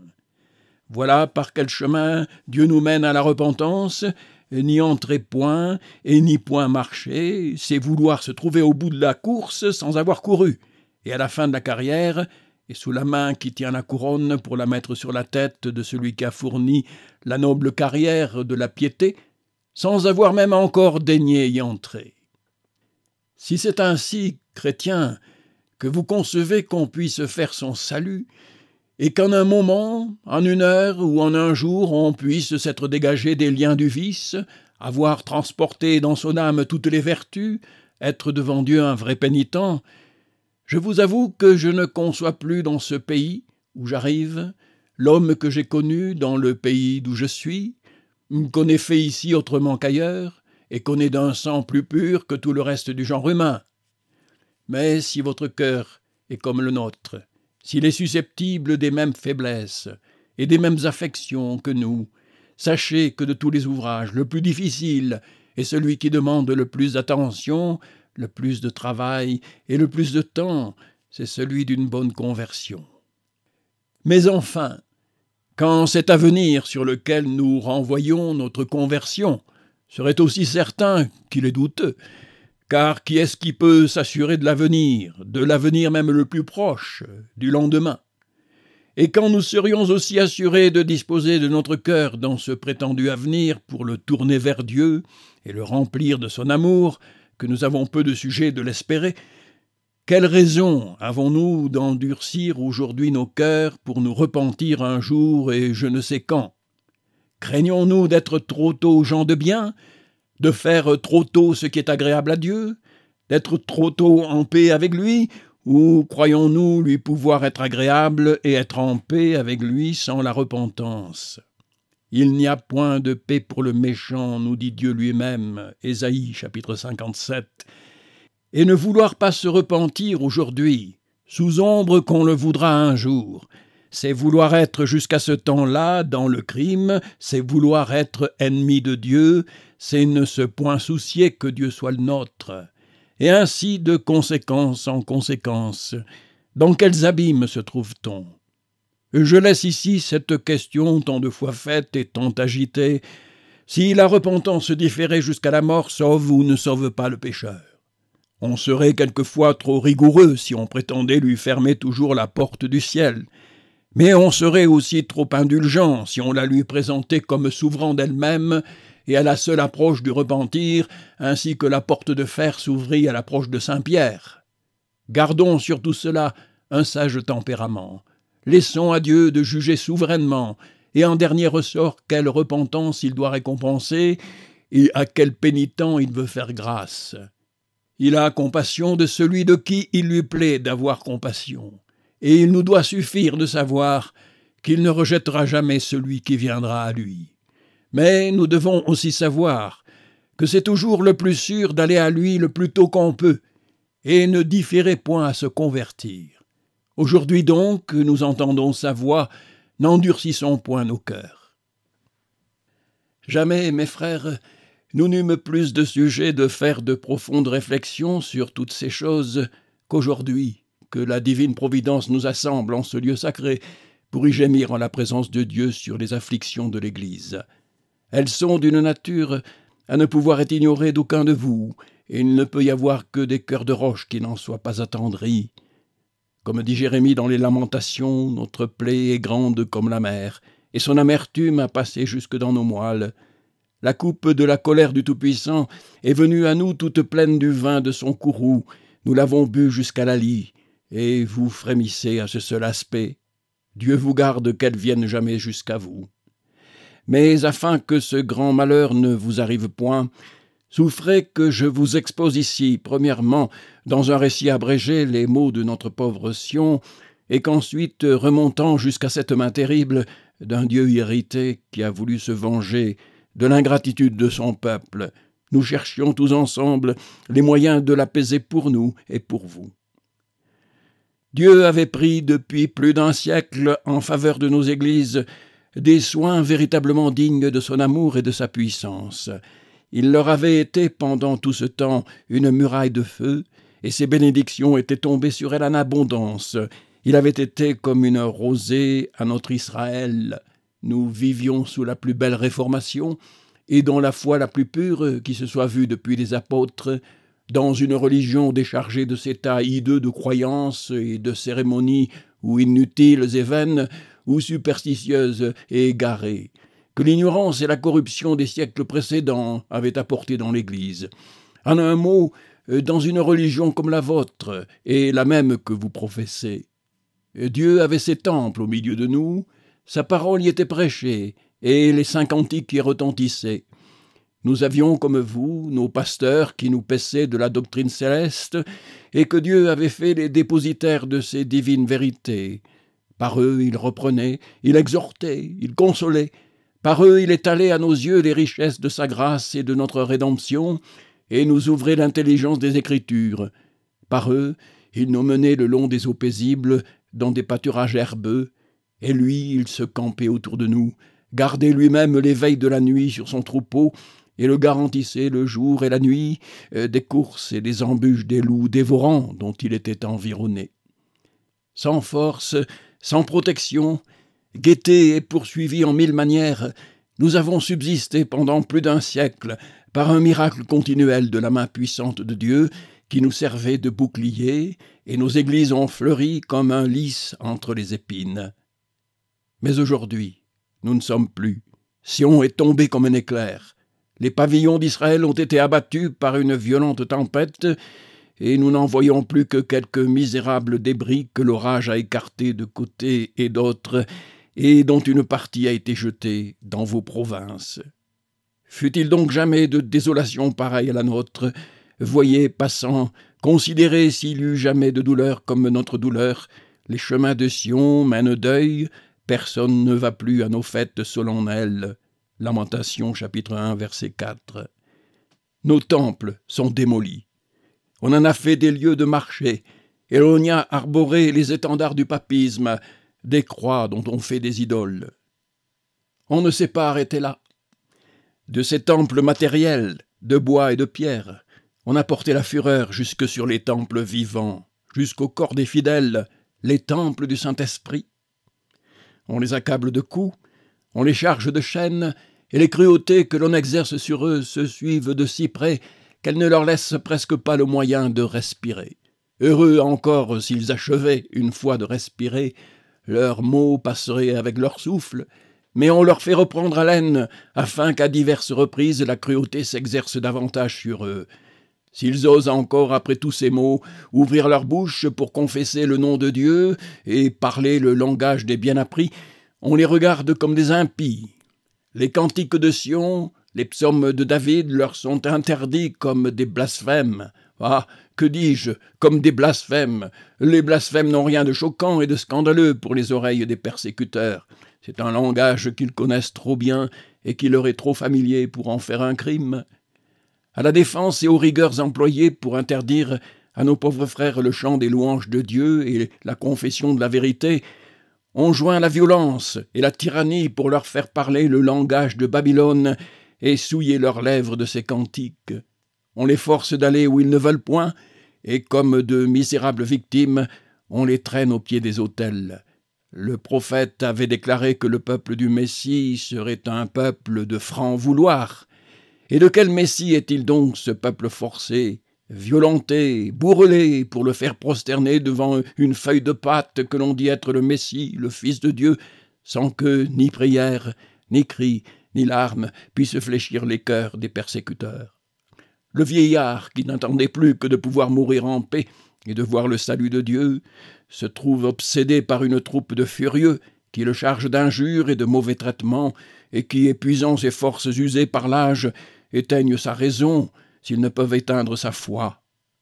Voilà par quel chemin Dieu nous mène à la repentance. N'y entrer point et n'y point marcher, c'est vouloir se trouver au bout de la course sans avoir couru, et à la fin de la carrière, et sous la main qui tient la couronne pour la mettre sur la tête de celui qui a fourni la noble carrière de la piété, sans avoir même encore daigné y entrer. Si c'est ainsi, chrétiens, que vous concevez qu'on puisse faire son salut, et qu'en un moment, en une heure ou en un jour, on puisse s'être dégagé des liens du vice, avoir transporté dans son âme toutes les vertus, être devant Dieu un vrai pénitent, je vous avoue que je ne conçois plus dans ce pays où j'arrive, l'homme que j'ai connu dans le pays d'où je suis, qu'on ait fait ici autrement qu'ailleurs, et qu'on est d'un sang plus pur que tout le reste du genre humain. Mais si votre cœur est comme le nôtre, s'il est susceptible des mêmes faiblesses et des mêmes affections que nous, sachez que de tous les ouvrages, le plus difficile est celui qui demande le plus d'attention, le plus de travail et le plus de temps, c'est celui d'une bonne conversion. Mais enfin, quand cet avenir sur lequel nous renvoyons notre conversion serait aussi certain qu'il est douteux, car qui est-ce qui peut s'assurer de l'avenir même le plus proche, du lendemain? Et quand nous serions aussi assurés de disposer de notre cœur dans ce prétendu avenir pour le tourner vers Dieu et le remplir de son amour, que nous avons peu de sujet de l'espérer, quelle raison avons-nous d'endurcir aujourd'hui nos cœurs pour nous repentir un jour et je ne sais quand? Craignons-nous d'être trop tôt gens de bien, de faire trop tôt ce qui est agréable à Dieu, d'être trop tôt en paix avec lui, ou croyons-nous lui pouvoir être agréable et être en paix avec lui sans la repentance? Il n'y a point de paix pour le méchant, nous dit Dieu lui-même, Ésaïe chapitre 57. Et ne vouloir pas se repentir aujourd'hui, sous ombre qu'on le voudra un jour, c'est vouloir être jusqu'à ce temps-là dans le crime, c'est vouloir être ennemi de Dieu, c'est ne se point soucier que Dieu soit le nôtre. Et ainsi de conséquence en conséquence. Dans quels abîmes se trouve-t-on? Je laisse ici cette question tant de fois faite et tant agitée. Si la repentance différée jusqu'à la mort sauve ou ne sauve pas le pécheur? On serait quelquefois trop rigoureux si on prétendait lui fermer toujours la porte du ciel. Mais on serait aussi trop indulgent si on la lui présentait comme s'ouvrant d'elle-même et à la seule approche du repentir, ainsi que la porte de fer s'ouvrit à l'approche de Saint-Pierre. Gardons sur tout cela un sage tempérament. Laissons à Dieu de juger souverainement, et en dernier ressort quelle repentance il doit récompenser, et à quel pénitent il veut faire grâce. Il a compassion de celui de qui il lui plaît d'avoir compassion, et il nous doit suffire de savoir qu'il ne rejettera jamais celui qui viendra à lui. Mais nous devons aussi savoir que c'est toujours le plus sûr d'aller à lui le plus tôt qu'on peut, et ne différer point à se convertir. Aujourd'hui donc, que nous entendons sa voix, n'endurcissons point nos cœurs. Jamais, mes frères, nous n'eûmes plus de sujet de faire de profondes réflexions sur toutes ces choses qu'aujourd'hui, que la divine providence nous assemble en ce lieu sacré pour y gémir en la présence de Dieu sur les afflictions de l'Église. Elles sont d'une nature à ne pouvoir être ignorées d'aucun de vous, et il ne peut y avoir que des cœurs de roche qui n'en soient pas attendris. Comme dit Jérémie dans les Lamentations, notre plaie est grande comme la mer, et son amertume a passé jusque dans nos moelles. La coupe de la colère du Tout-Puissant est venue à nous toute pleine du vin de son courroux. Nous l'avons bu jusqu'à la lie, et vous frémissez à ce seul aspect. Dieu vous garde qu'elle vienne jamais jusqu'à vous. Mais afin que ce grand malheur ne vous arrive point, souffrez que je vous expose ici, premièrement, dans un récit abrégé, les maux de notre pauvre Sion, et qu'ensuite, remontant jusqu'à cette main terrible d'un Dieu irrité qui a voulu se venger de l'ingratitude de son peuple, nous cherchions tous ensemble les moyens de l'apaiser pour nous et pour vous. Dieu avait pris depuis plus d'un siècle en faveur de nos églises des soins véritablement dignes de son amour et de sa puissance. Il leur avait été pendant tout ce temps une muraille de feu, et ses bénédictions étaient tombées sur elle en abondance. Il avait été comme une rosée à notre Israël. Nous vivions sous la plus belle réformation, et dans la foi la plus pure qui se soit vue depuis les apôtres, dans une religion déchargée de cet état hideux de croyances et de cérémonies ou inutiles et vaines, ou superstitieuses et égarées, que l'ignorance et la corruption des siècles précédents avaient apporté dans l'Église. En un mot, dans une religion comme la vôtre, et la même que vous professez. Dieu avait ses temples au milieu de nous, sa parole y était prêchée, et les saints cantiques y retentissaient. Nous avions, comme vous, nos pasteurs qui nous paissaient de la doctrine céleste, et que Dieu avait fait les dépositaires de ces divines vérités. Par eux, il reprenait, il exhortait, il consolait. Par eux, il étalait à nos yeux les richesses de sa grâce et de notre rédemption, et nous ouvrait l'intelligence des Écritures. Par eux, il nous menait le long des eaux paisibles, dans des pâturages herbeux, et lui, il se campait autour de nous, gardait lui-même l'éveil de la nuit sur son troupeau, et le garantissait le jour et la nuit des courses et des embûches des loups dévorants dont il était environné. Sans force, sans protection, guettés et poursuivis en mille manières, nous avons subsisté pendant plus d'un siècle par un miracle continuel de la main puissante de Dieu qui nous servait de bouclier, et nos églises ont fleuri comme un lys entre les épines. Mais aujourd'hui, nous ne sommes plus. Sion est tombé comme un éclair. Les pavillons d'Israël ont été abattus par une violente tempête, et nous n'en voyons plus que quelques misérables débris que l'orage a écartés de côté et d'autre, et dont une partie a été jetée dans vos provinces. Fut-il donc jamais de désolation pareille à la nôtre? Voyez, passant, considérez s'il y eut jamais de douleur comme notre douleur. Les chemins de Sion mènent deuil, personne ne va plus à nos fêtes solennelles. Lamentations, chapitre 1, verset 4. Nos temples sont démolis. On en a fait des lieux de marché, et l'on y a arboré les étendards du papisme, des croix dont on fait des idoles. On ne s'est pas arrêté là. De ces temples matériels, de bois et de pierre, on a porté la fureur jusque sur les temples vivants, jusqu'au corps des fidèles, les temples du Saint-Esprit. On les accable de coups, on les charge de chaînes, et les cruautés que l'on exerce sur eux se suivent de si près qu'elles ne leur laissent presque pas le moyen de respirer. Heureux encore s'ils achevaient, une fois de respirer, leurs mots passeraient avec leur souffle, mais on leur fait reprendre haleine, afin qu'à diverses reprises la cruauté s'exerce davantage sur eux. S'ils osent encore, après tous ces mots, ouvrir leur bouche pour confesser le nom de Dieu et parler le langage des bien-appris, on les regarde comme des impies. Les cantiques de Sion, les psaumes de David leur sont interdits comme des blasphèmes. Ah, que dis-je, comme des blasphèmes. Les blasphèmes n'ont rien de choquant et de scandaleux pour les oreilles des persécuteurs. C'est un langage qu'ils connaissent trop bien et qui leur est trop familier pour en faire un crime. À la défense et aux rigueurs employées pour interdire à nos pauvres frères le chant des louanges de Dieu et la confession de la vérité, on joint la violence et la tyrannie pour leur faire parler le langage de Babylone et souiller leurs lèvres de ses cantiques. On les force d'aller où ils ne veulent point, et comme de misérables victimes, on les traîne au pied des autels. Le prophète avait déclaré que le peuple du Messie serait un peuple de franc vouloir. Et de quel Messie est-il donc ce peuple forcé, violenté, bourrelé, pour le faire prosterner devant une feuille de pâte que l'on dit être le Messie, le Fils de Dieu, sans que ni prière, ni cri, ni larmes puissent fléchir les cœurs des persécuteurs? Le vieillard, qui n'attendait plus que de pouvoir mourir en paix et de voir le salut de Dieu, se trouve obsédé par une troupe de furieux qui le chargent d'injures et de mauvais traitements, et qui, épuisant ses forces usées par l'âge, éteignent sa raison s'ils ne peuvent éteindre sa foi.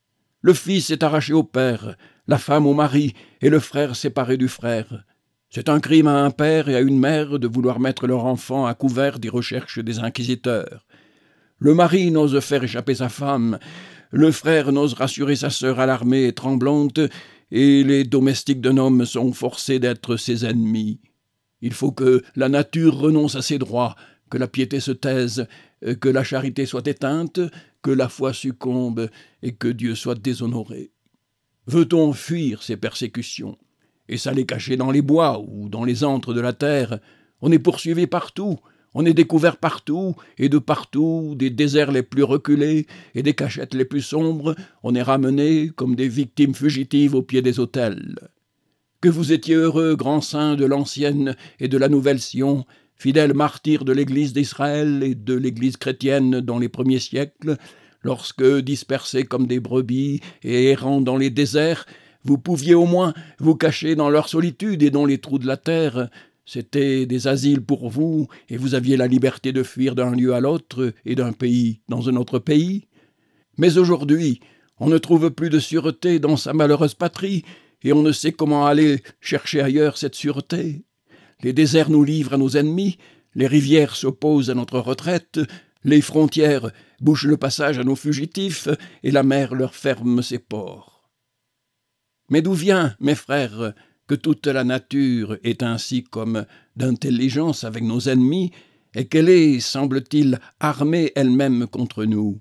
Le fils est arraché au père, la femme au mari, et le frère séparé du frère. C'est un crime à un père et à une mère de vouloir mettre leur enfant à couvert des recherches des inquisiteurs. Le mari n'ose faire échapper sa femme, le frère n'ose rassurer sa sœur alarmée et tremblante, et les domestiques d'un homme sont forcés d'être ses ennemis. Il faut que la nature renonce à ses droits, que la piété se taise, que la charité soit éteinte, que la foi succombe et que Dieu soit déshonoré. Veut-on fuir ces persécutions et s'aller cacher dans les bois ou dans les antres de la terre? On est poursuivi partout, on est découvert partout, et de partout, des déserts les plus reculés et des cachettes les plus sombres, on est ramené comme des victimes fugitives au pied des autels. que vous étiez heureux, grands saints de l'ancienne et de la nouvelle Sion, fidèles martyrs de l'Église d'Israël et de l'Église chrétienne dans les premiers siècles, lorsque, dispersés comme des brebis et errant dans les déserts, vous pouviez au moins vous cacher dans leur solitude et dans les trous de la terre. C'étaient des asiles pour vous, et vous aviez la liberté de fuir d'un lieu à l'autre et d'un pays dans un autre pays. Mais aujourd'hui, on ne trouve plus de sûreté dans sa malheureuse patrie, et on ne sait comment aller chercher ailleurs cette sûreté. Les déserts nous livrent à nos ennemis, les rivières s'opposent à notre retraite, les frontières bouchent le passage à nos fugitifs, et la mer leur ferme ses ports. Mais d'où vient, mes frères, que toute la nature est ainsi comme d'intelligence avec nos ennemis, et qu'elle est, semble-t-il, armée elle-même contre nous?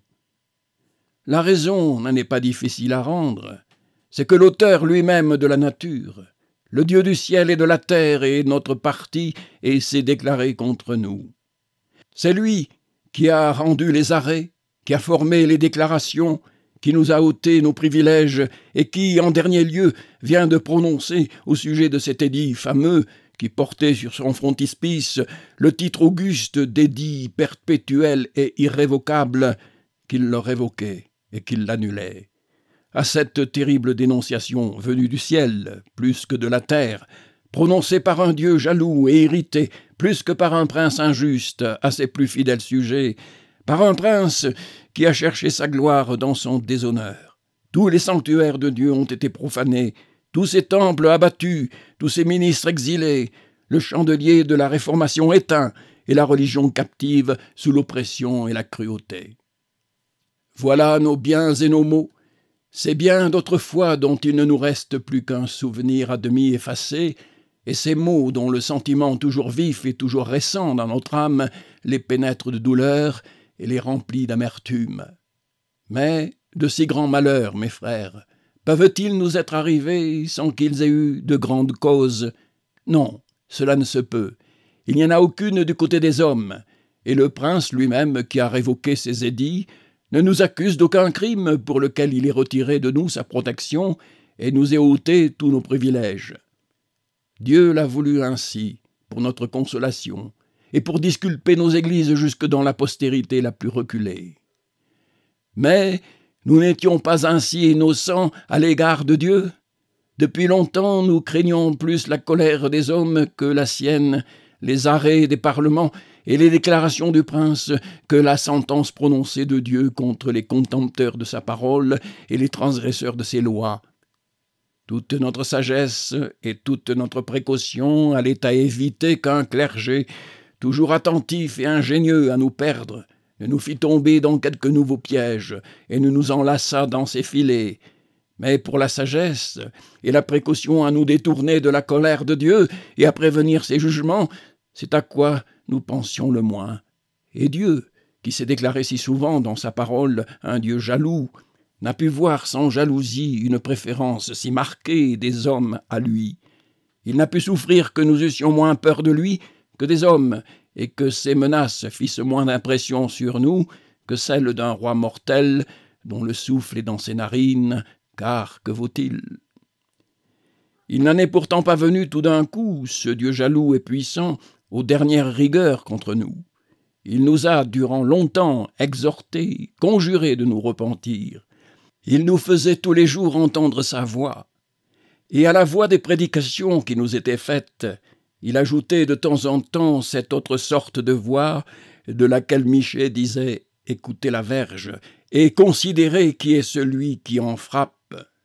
La raison n'en est pas difficile à rendre. C'est que l'auteur lui-même de la nature, le Dieu du ciel et de la terre est notre parti et s'est déclaré contre nous. C'est lui qui a rendu les arrêts, qui a formé les déclarations, qui nous a ôté nos privilèges et qui, en dernier lieu, vient de prononcer au sujet de cet édit fameux qui portait sur son frontispice le titre auguste d'édit perpétuel et irrévocable, qu'il le révoquait et qu'il l'annulait. À cette terrible dénonciation venue du ciel, plus que de la terre, prononcée par un Dieu jaloux et irrité, plus que par un prince injuste à ses plus fidèles sujets, par un prince qui a cherché sa gloire dans son déshonneur. Tous les sanctuaires de Dieu ont été profanés, tous ses temples abattus, tous ses ministres exilés, le chandelier de la Réformation éteint et la religion captive sous l'oppression et la cruauté. Voilà nos biens et nos maux, ces biens d'autrefois dont il ne nous reste plus qu'un souvenir à demi effacé, et ces mots dont le sentiment toujours vif et toujours récent dans notre âme les pénètre de douleur et les remplit d'amertume. Mais de si grands malheurs, mes frères, peuvent-ils nous être arrivés sans qu'ils aient eu de grandes causes? Non, cela ne se peut. Il n'y en a aucune du côté des hommes, et le prince lui-même qui a révoqué ces édits ne nous accuse d'aucun crime pour lequel il ait retiré de nous sa protection et nous ait ôté tous nos privilèges. Dieu l'a voulu ainsi, pour notre consolation, et pour disculper nos églises jusque dans la postérité la plus reculée. Mais nous n'étions pas ainsi innocents à l'égard de Dieu. Depuis longtemps, nous craignons plus la colère des hommes que la sienne, les arrêts des parlements et les déclarations du prince que la sentence prononcée de Dieu contre les contempteurs de sa parole et les transgresseurs de ses lois. Toute notre sagesse et toute notre précaution allait à éviter qu'un clergé, toujours attentif et ingénieux à nous perdre, ne nous fit tomber dans quelque nouveau piège et ne nous enlaçât dans ses filets. Mais pour la sagesse et la précaution à nous détourner de la colère de Dieu et à prévenir ses jugements, c'est à quoi nous pensions le moins. Et Dieu, qui s'est déclaré si souvent dans sa parole un Dieu jaloux, n'a pu voir sans jalousie une préférence si marquée des hommes à lui. Il n'a pu souffrir que nous eussions moins peur de lui que des hommes, et que ses menaces fissent moins d'impression sur nous que celles d'un roi mortel dont le souffle est dans ses narines, car que vaut-il? Il n'en est pourtant pas venu tout d'un coup, ce Dieu jaloux et puissant, aux dernières rigueurs contre nous. Il nous a, durant longtemps, exhortés, conjurés de nous repentir. Il nous faisait tous les jours entendre sa voix. Et à la voix des prédications qui nous étaient faites, il ajoutait de temps en temps cette autre sorte de voix de laquelle Michée disait « Écoutez la verge et considérez qui est celui qui en frappe ».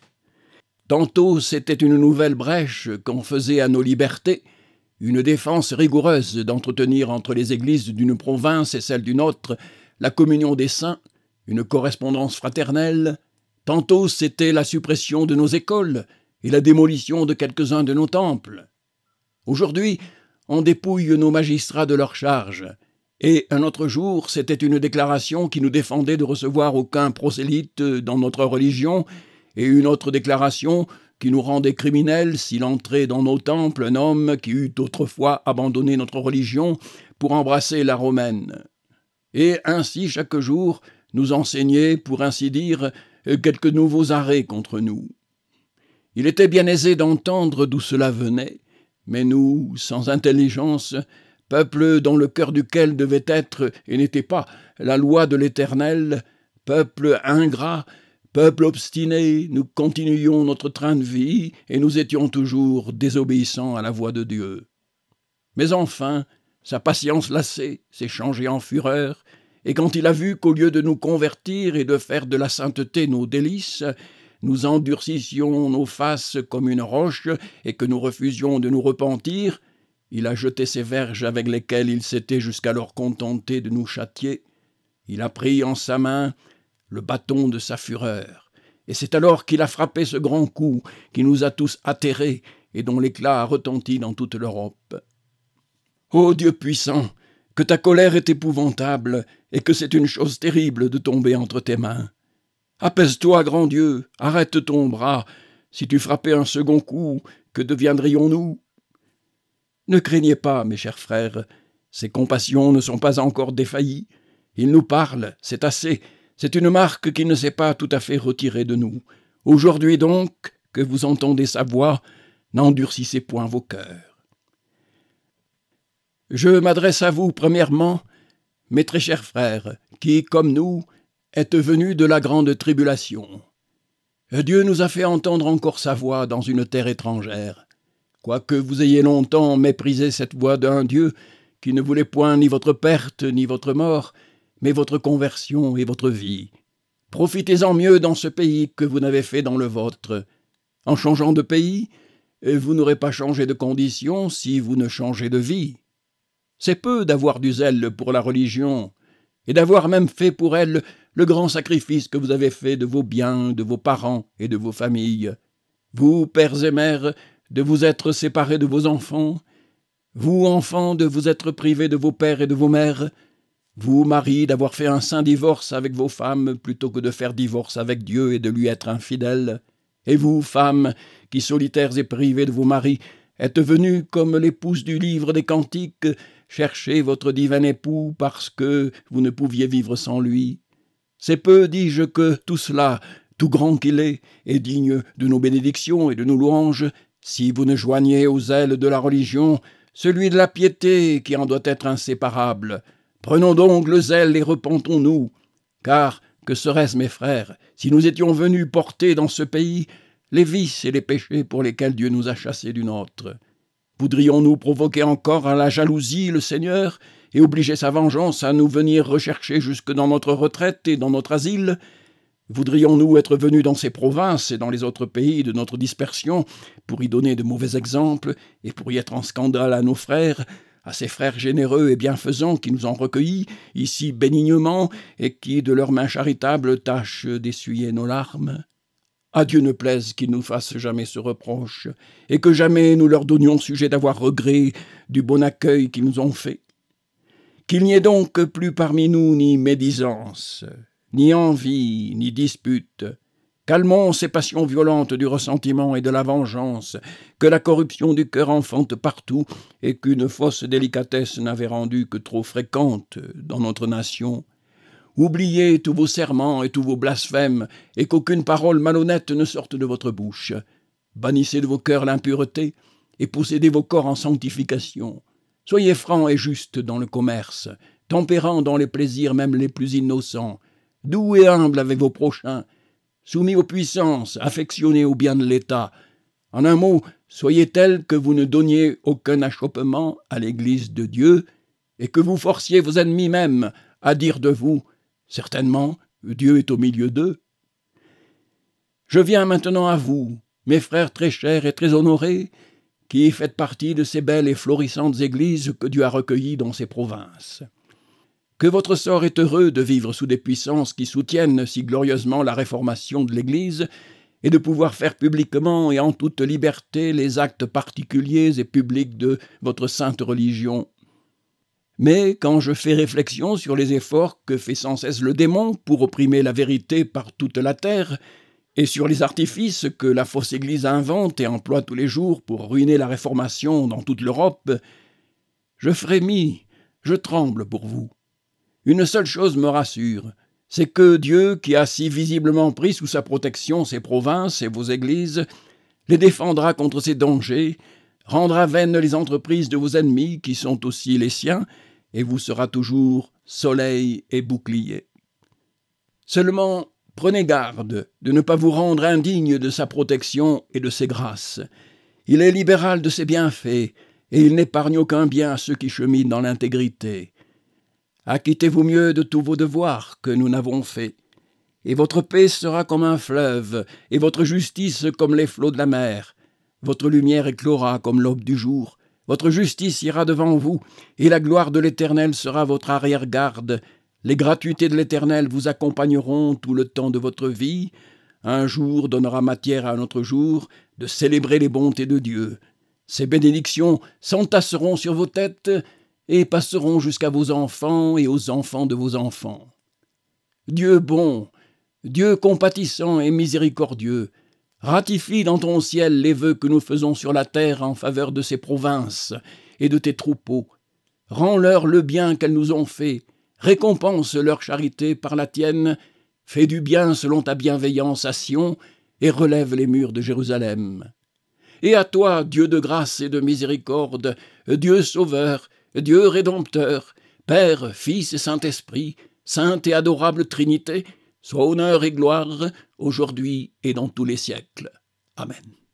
Tantôt c'était une nouvelle brèche qu'on faisait à nos libertés, une défense rigoureuse d'entretenir entre les églises d'une province et celle d'une autre la communion des saints, une correspondance fraternelle. Tantôt c'était la suppression de nos écoles et la démolition de quelques-uns de nos temples. Aujourd'hui, on dépouille nos magistrats de leurs charges, et un autre jour, c'était une déclaration qui nous défendait de recevoir aucun prosélyte dans notre religion, et une autre déclaration qui nous rendait criminels s'il entrait dans nos temples un homme qui eût autrefois abandonné notre religion pour embrasser la romaine. Et ainsi, chaque jour, nous enseignait, pour ainsi dire, quelques nouveaux arrêts contre nous. Il était bien aisé d'entendre d'où cela venait, mais nous, sans intelligence, peuple dans le cœur duquel devait être et n'était pas la loi de l'Éternel, peuple ingrat, peuple obstiné, nous continuions notre train de vie et nous étions toujours désobéissants à la voix de Dieu. Mais enfin, sa patience lassée s'est changée en fureur, et quand il a vu qu'au lieu de nous convertir et de faire de la sainteté nos délices, nous endurcissions nos faces comme une roche et que nous refusions de nous repentir, il a jeté ses verges avec lesquelles il s'était jusqu'alors contenté de nous châtier. Il a pris en sa main le bâton de sa fureur, et c'est alors qu'il a frappé ce grand coup qui nous a tous atterrés et dont l'éclat a retenti dans toute l'Europe. Ô Dieu puissant, que ta colère est épouvantable et que c'est une chose terrible de tomber entre tes mains. Apaise-toi, grand Dieu, arrête ton bras. Si tu frappais un second coup, que deviendrions-nous ? Ne craignez pas, mes chers frères, ses compassions ne sont pas encore défaillies. Il nous parle, c'est assez, c'est une marque qu'il ne s'est pas tout à fait retiré de nous. Aujourd'hui donc, que vous entendez sa voix, n'endurcissez point vos cœurs. Je m'adresse à vous, premièrement, mes très chers frères, qui, comme nous, êtes venus de la grande tribulation. Dieu nous a fait entendre encore sa voix dans une terre étrangère. Quoique vous ayez longtemps méprisé cette voix d'un Dieu qui ne voulait point ni votre perte ni votre mort, mais votre conversion et votre vie. Profitez-en mieux dans ce pays que vous n'avez fait dans le vôtre. En changeant de pays, vous n'aurez pas changé de condition si vous ne changez de vie. C'est peu d'avoir du zèle pour la religion, et d'avoir même fait pour elle le grand sacrifice que vous avez fait de vos biens, de vos parents et de vos familles. Vous, pères et mères, de vous être séparés de vos enfants, vous, enfants, de vous être privés de vos pères et de vos mères, vous, maris, d'avoir fait un saint divorce avec vos femmes plutôt que de faire divorce avec Dieu et de lui être infidèles, et vous, femmes, qui, solitaires et privées de vos maris, êtes venues comme l'épouse du livre des Cantiques, chercher votre divin époux parce que vous ne pouviez vivre sans lui. C'est peu, dis-je, que tout cela, tout grand qu'il est digne de nos bénédictions et de nos louanges, si vous ne joignez au zèle de la religion celui de la piété qui en doit être inséparable. Prenons donc le zèle et repentons-nous, car que serait-ce, mes frères, si nous étions venus porter dans ce pays les vices et les péchés pour lesquels Dieu nous a chassés du nôtre ? Voudrions-nous provoquer encore à la jalousie le Seigneur et obliger sa vengeance à nous venir rechercher jusque dans notre retraite et dans notre asile ? Voudrions-nous être venus dans ces provinces et dans les autres pays de notre dispersion pour y donner de mauvais exemples et pour y être en scandale à nos frères, à ces frères généreux et bienfaisants qui nous ont recueillis ici bénignement et qui, de leurs mains charitables, tâchent d'essuyer nos larmes ? À Dieu ne plaise qu'ils nous fassent jamais ce reproche, et que jamais nous leur donnions sujet d'avoir regret du bon accueil qu'ils nous ont fait. Qu'il n'y ait donc plus parmi nous ni médisance, ni envie, ni dispute. Calmons ces passions violentes du ressentiment et de la vengeance, que la corruption du cœur enfante partout, et qu'une fausse délicatesse n'avait rendue que trop fréquente dans notre nation. Oubliez tous vos serments et tous vos blasphèmes, et qu'aucune parole malhonnête ne sorte de votre bouche. Bannissez de vos cœurs l'impureté, et possédez vos corps en sanctification. Soyez francs et justes dans le commerce, tempérants dans les plaisirs même les plus innocents, doux et humbles avec vos prochains, soumis aux puissances, affectionnés au bien de l'État. En un mot, soyez tels que vous ne donniez aucun achoppement à l'Église de Dieu, et que vous forciez vos ennemis même à dire de vous « Certainement, Dieu est au milieu d'eux. » Je viens maintenant à vous, mes frères très chers et très honorés, qui faites partie de ces belles et florissantes églises que Dieu a recueillies dans ces provinces. Que votre sort est heureux de vivre sous des puissances qui soutiennent si glorieusement la réformation de l'Église et de pouvoir faire publiquement et en toute liberté les actes particuliers et publics de votre sainte religion. Mais quand je fais réflexion sur les efforts que fait sans cesse le démon pour opprimer la vérité par toute la terre, et sur les artifices que la fausse Église invente et emploie tous les jours pour ruiner la réformation dans toute l'Europe, je frémis, je tremble pour vous. Une seule chose me rassure, c'est que Dieu, qui a si visiblement pris sous sa protection ces provinces et vos églises, les défendra contre ces dangers, rendra vaines les entreprises de vos ennemis qui sont aussi les siens, et vous sera toujours soleil et bouclier. Seulement, prenez garde de ne pas vous rendre indigne de sa protection et de ses grâces. Il est libéral de ses bienfaits, et il n'épargne aucun bien à ceux qui cheminent dans l'intégrité. Acquittez-vous mieux de tous vos devoirs que nous n'avons faits, et votre paix sera comme un fleuve, et votre justice comme les flots de la mer. Votre lumière éclora comme l'aube du jour, votre justice ira devant vous, et la gloire de l'Éternel sera votre arrière-garde. Les gratuités de l'Éternel vous accompagneront tout le temps de votre vie. Un jour donnera matière à un autre jour de célébrer les bontés de Dieu. Ces bénédictions s'entasseront sur vos têtes et passeront jusqu'à vos enfants et aux enfants de vos enfants. Dieu bon, Dieu compatissant et miséricordieux, ratifie dans ton ciel les vœux que nous faisons sur la terre en faveur de ces provinces et de tes troupeaux. Rends-leur le bien qu'elles nous ont fait, récompense leur charité par la tienne, fais du bien selon ta bienveillance à Sion et relève les murs de Jérusalem. Et à toi, Dieu de grâce et de miséricorde, Dieu sauveur, Dieu rédempteur, Père, Fils et Saint-Esprit, sainte et adorable Trinité, soit honneur et gloire, aujourd'hui et dans tous les siècles. Amen.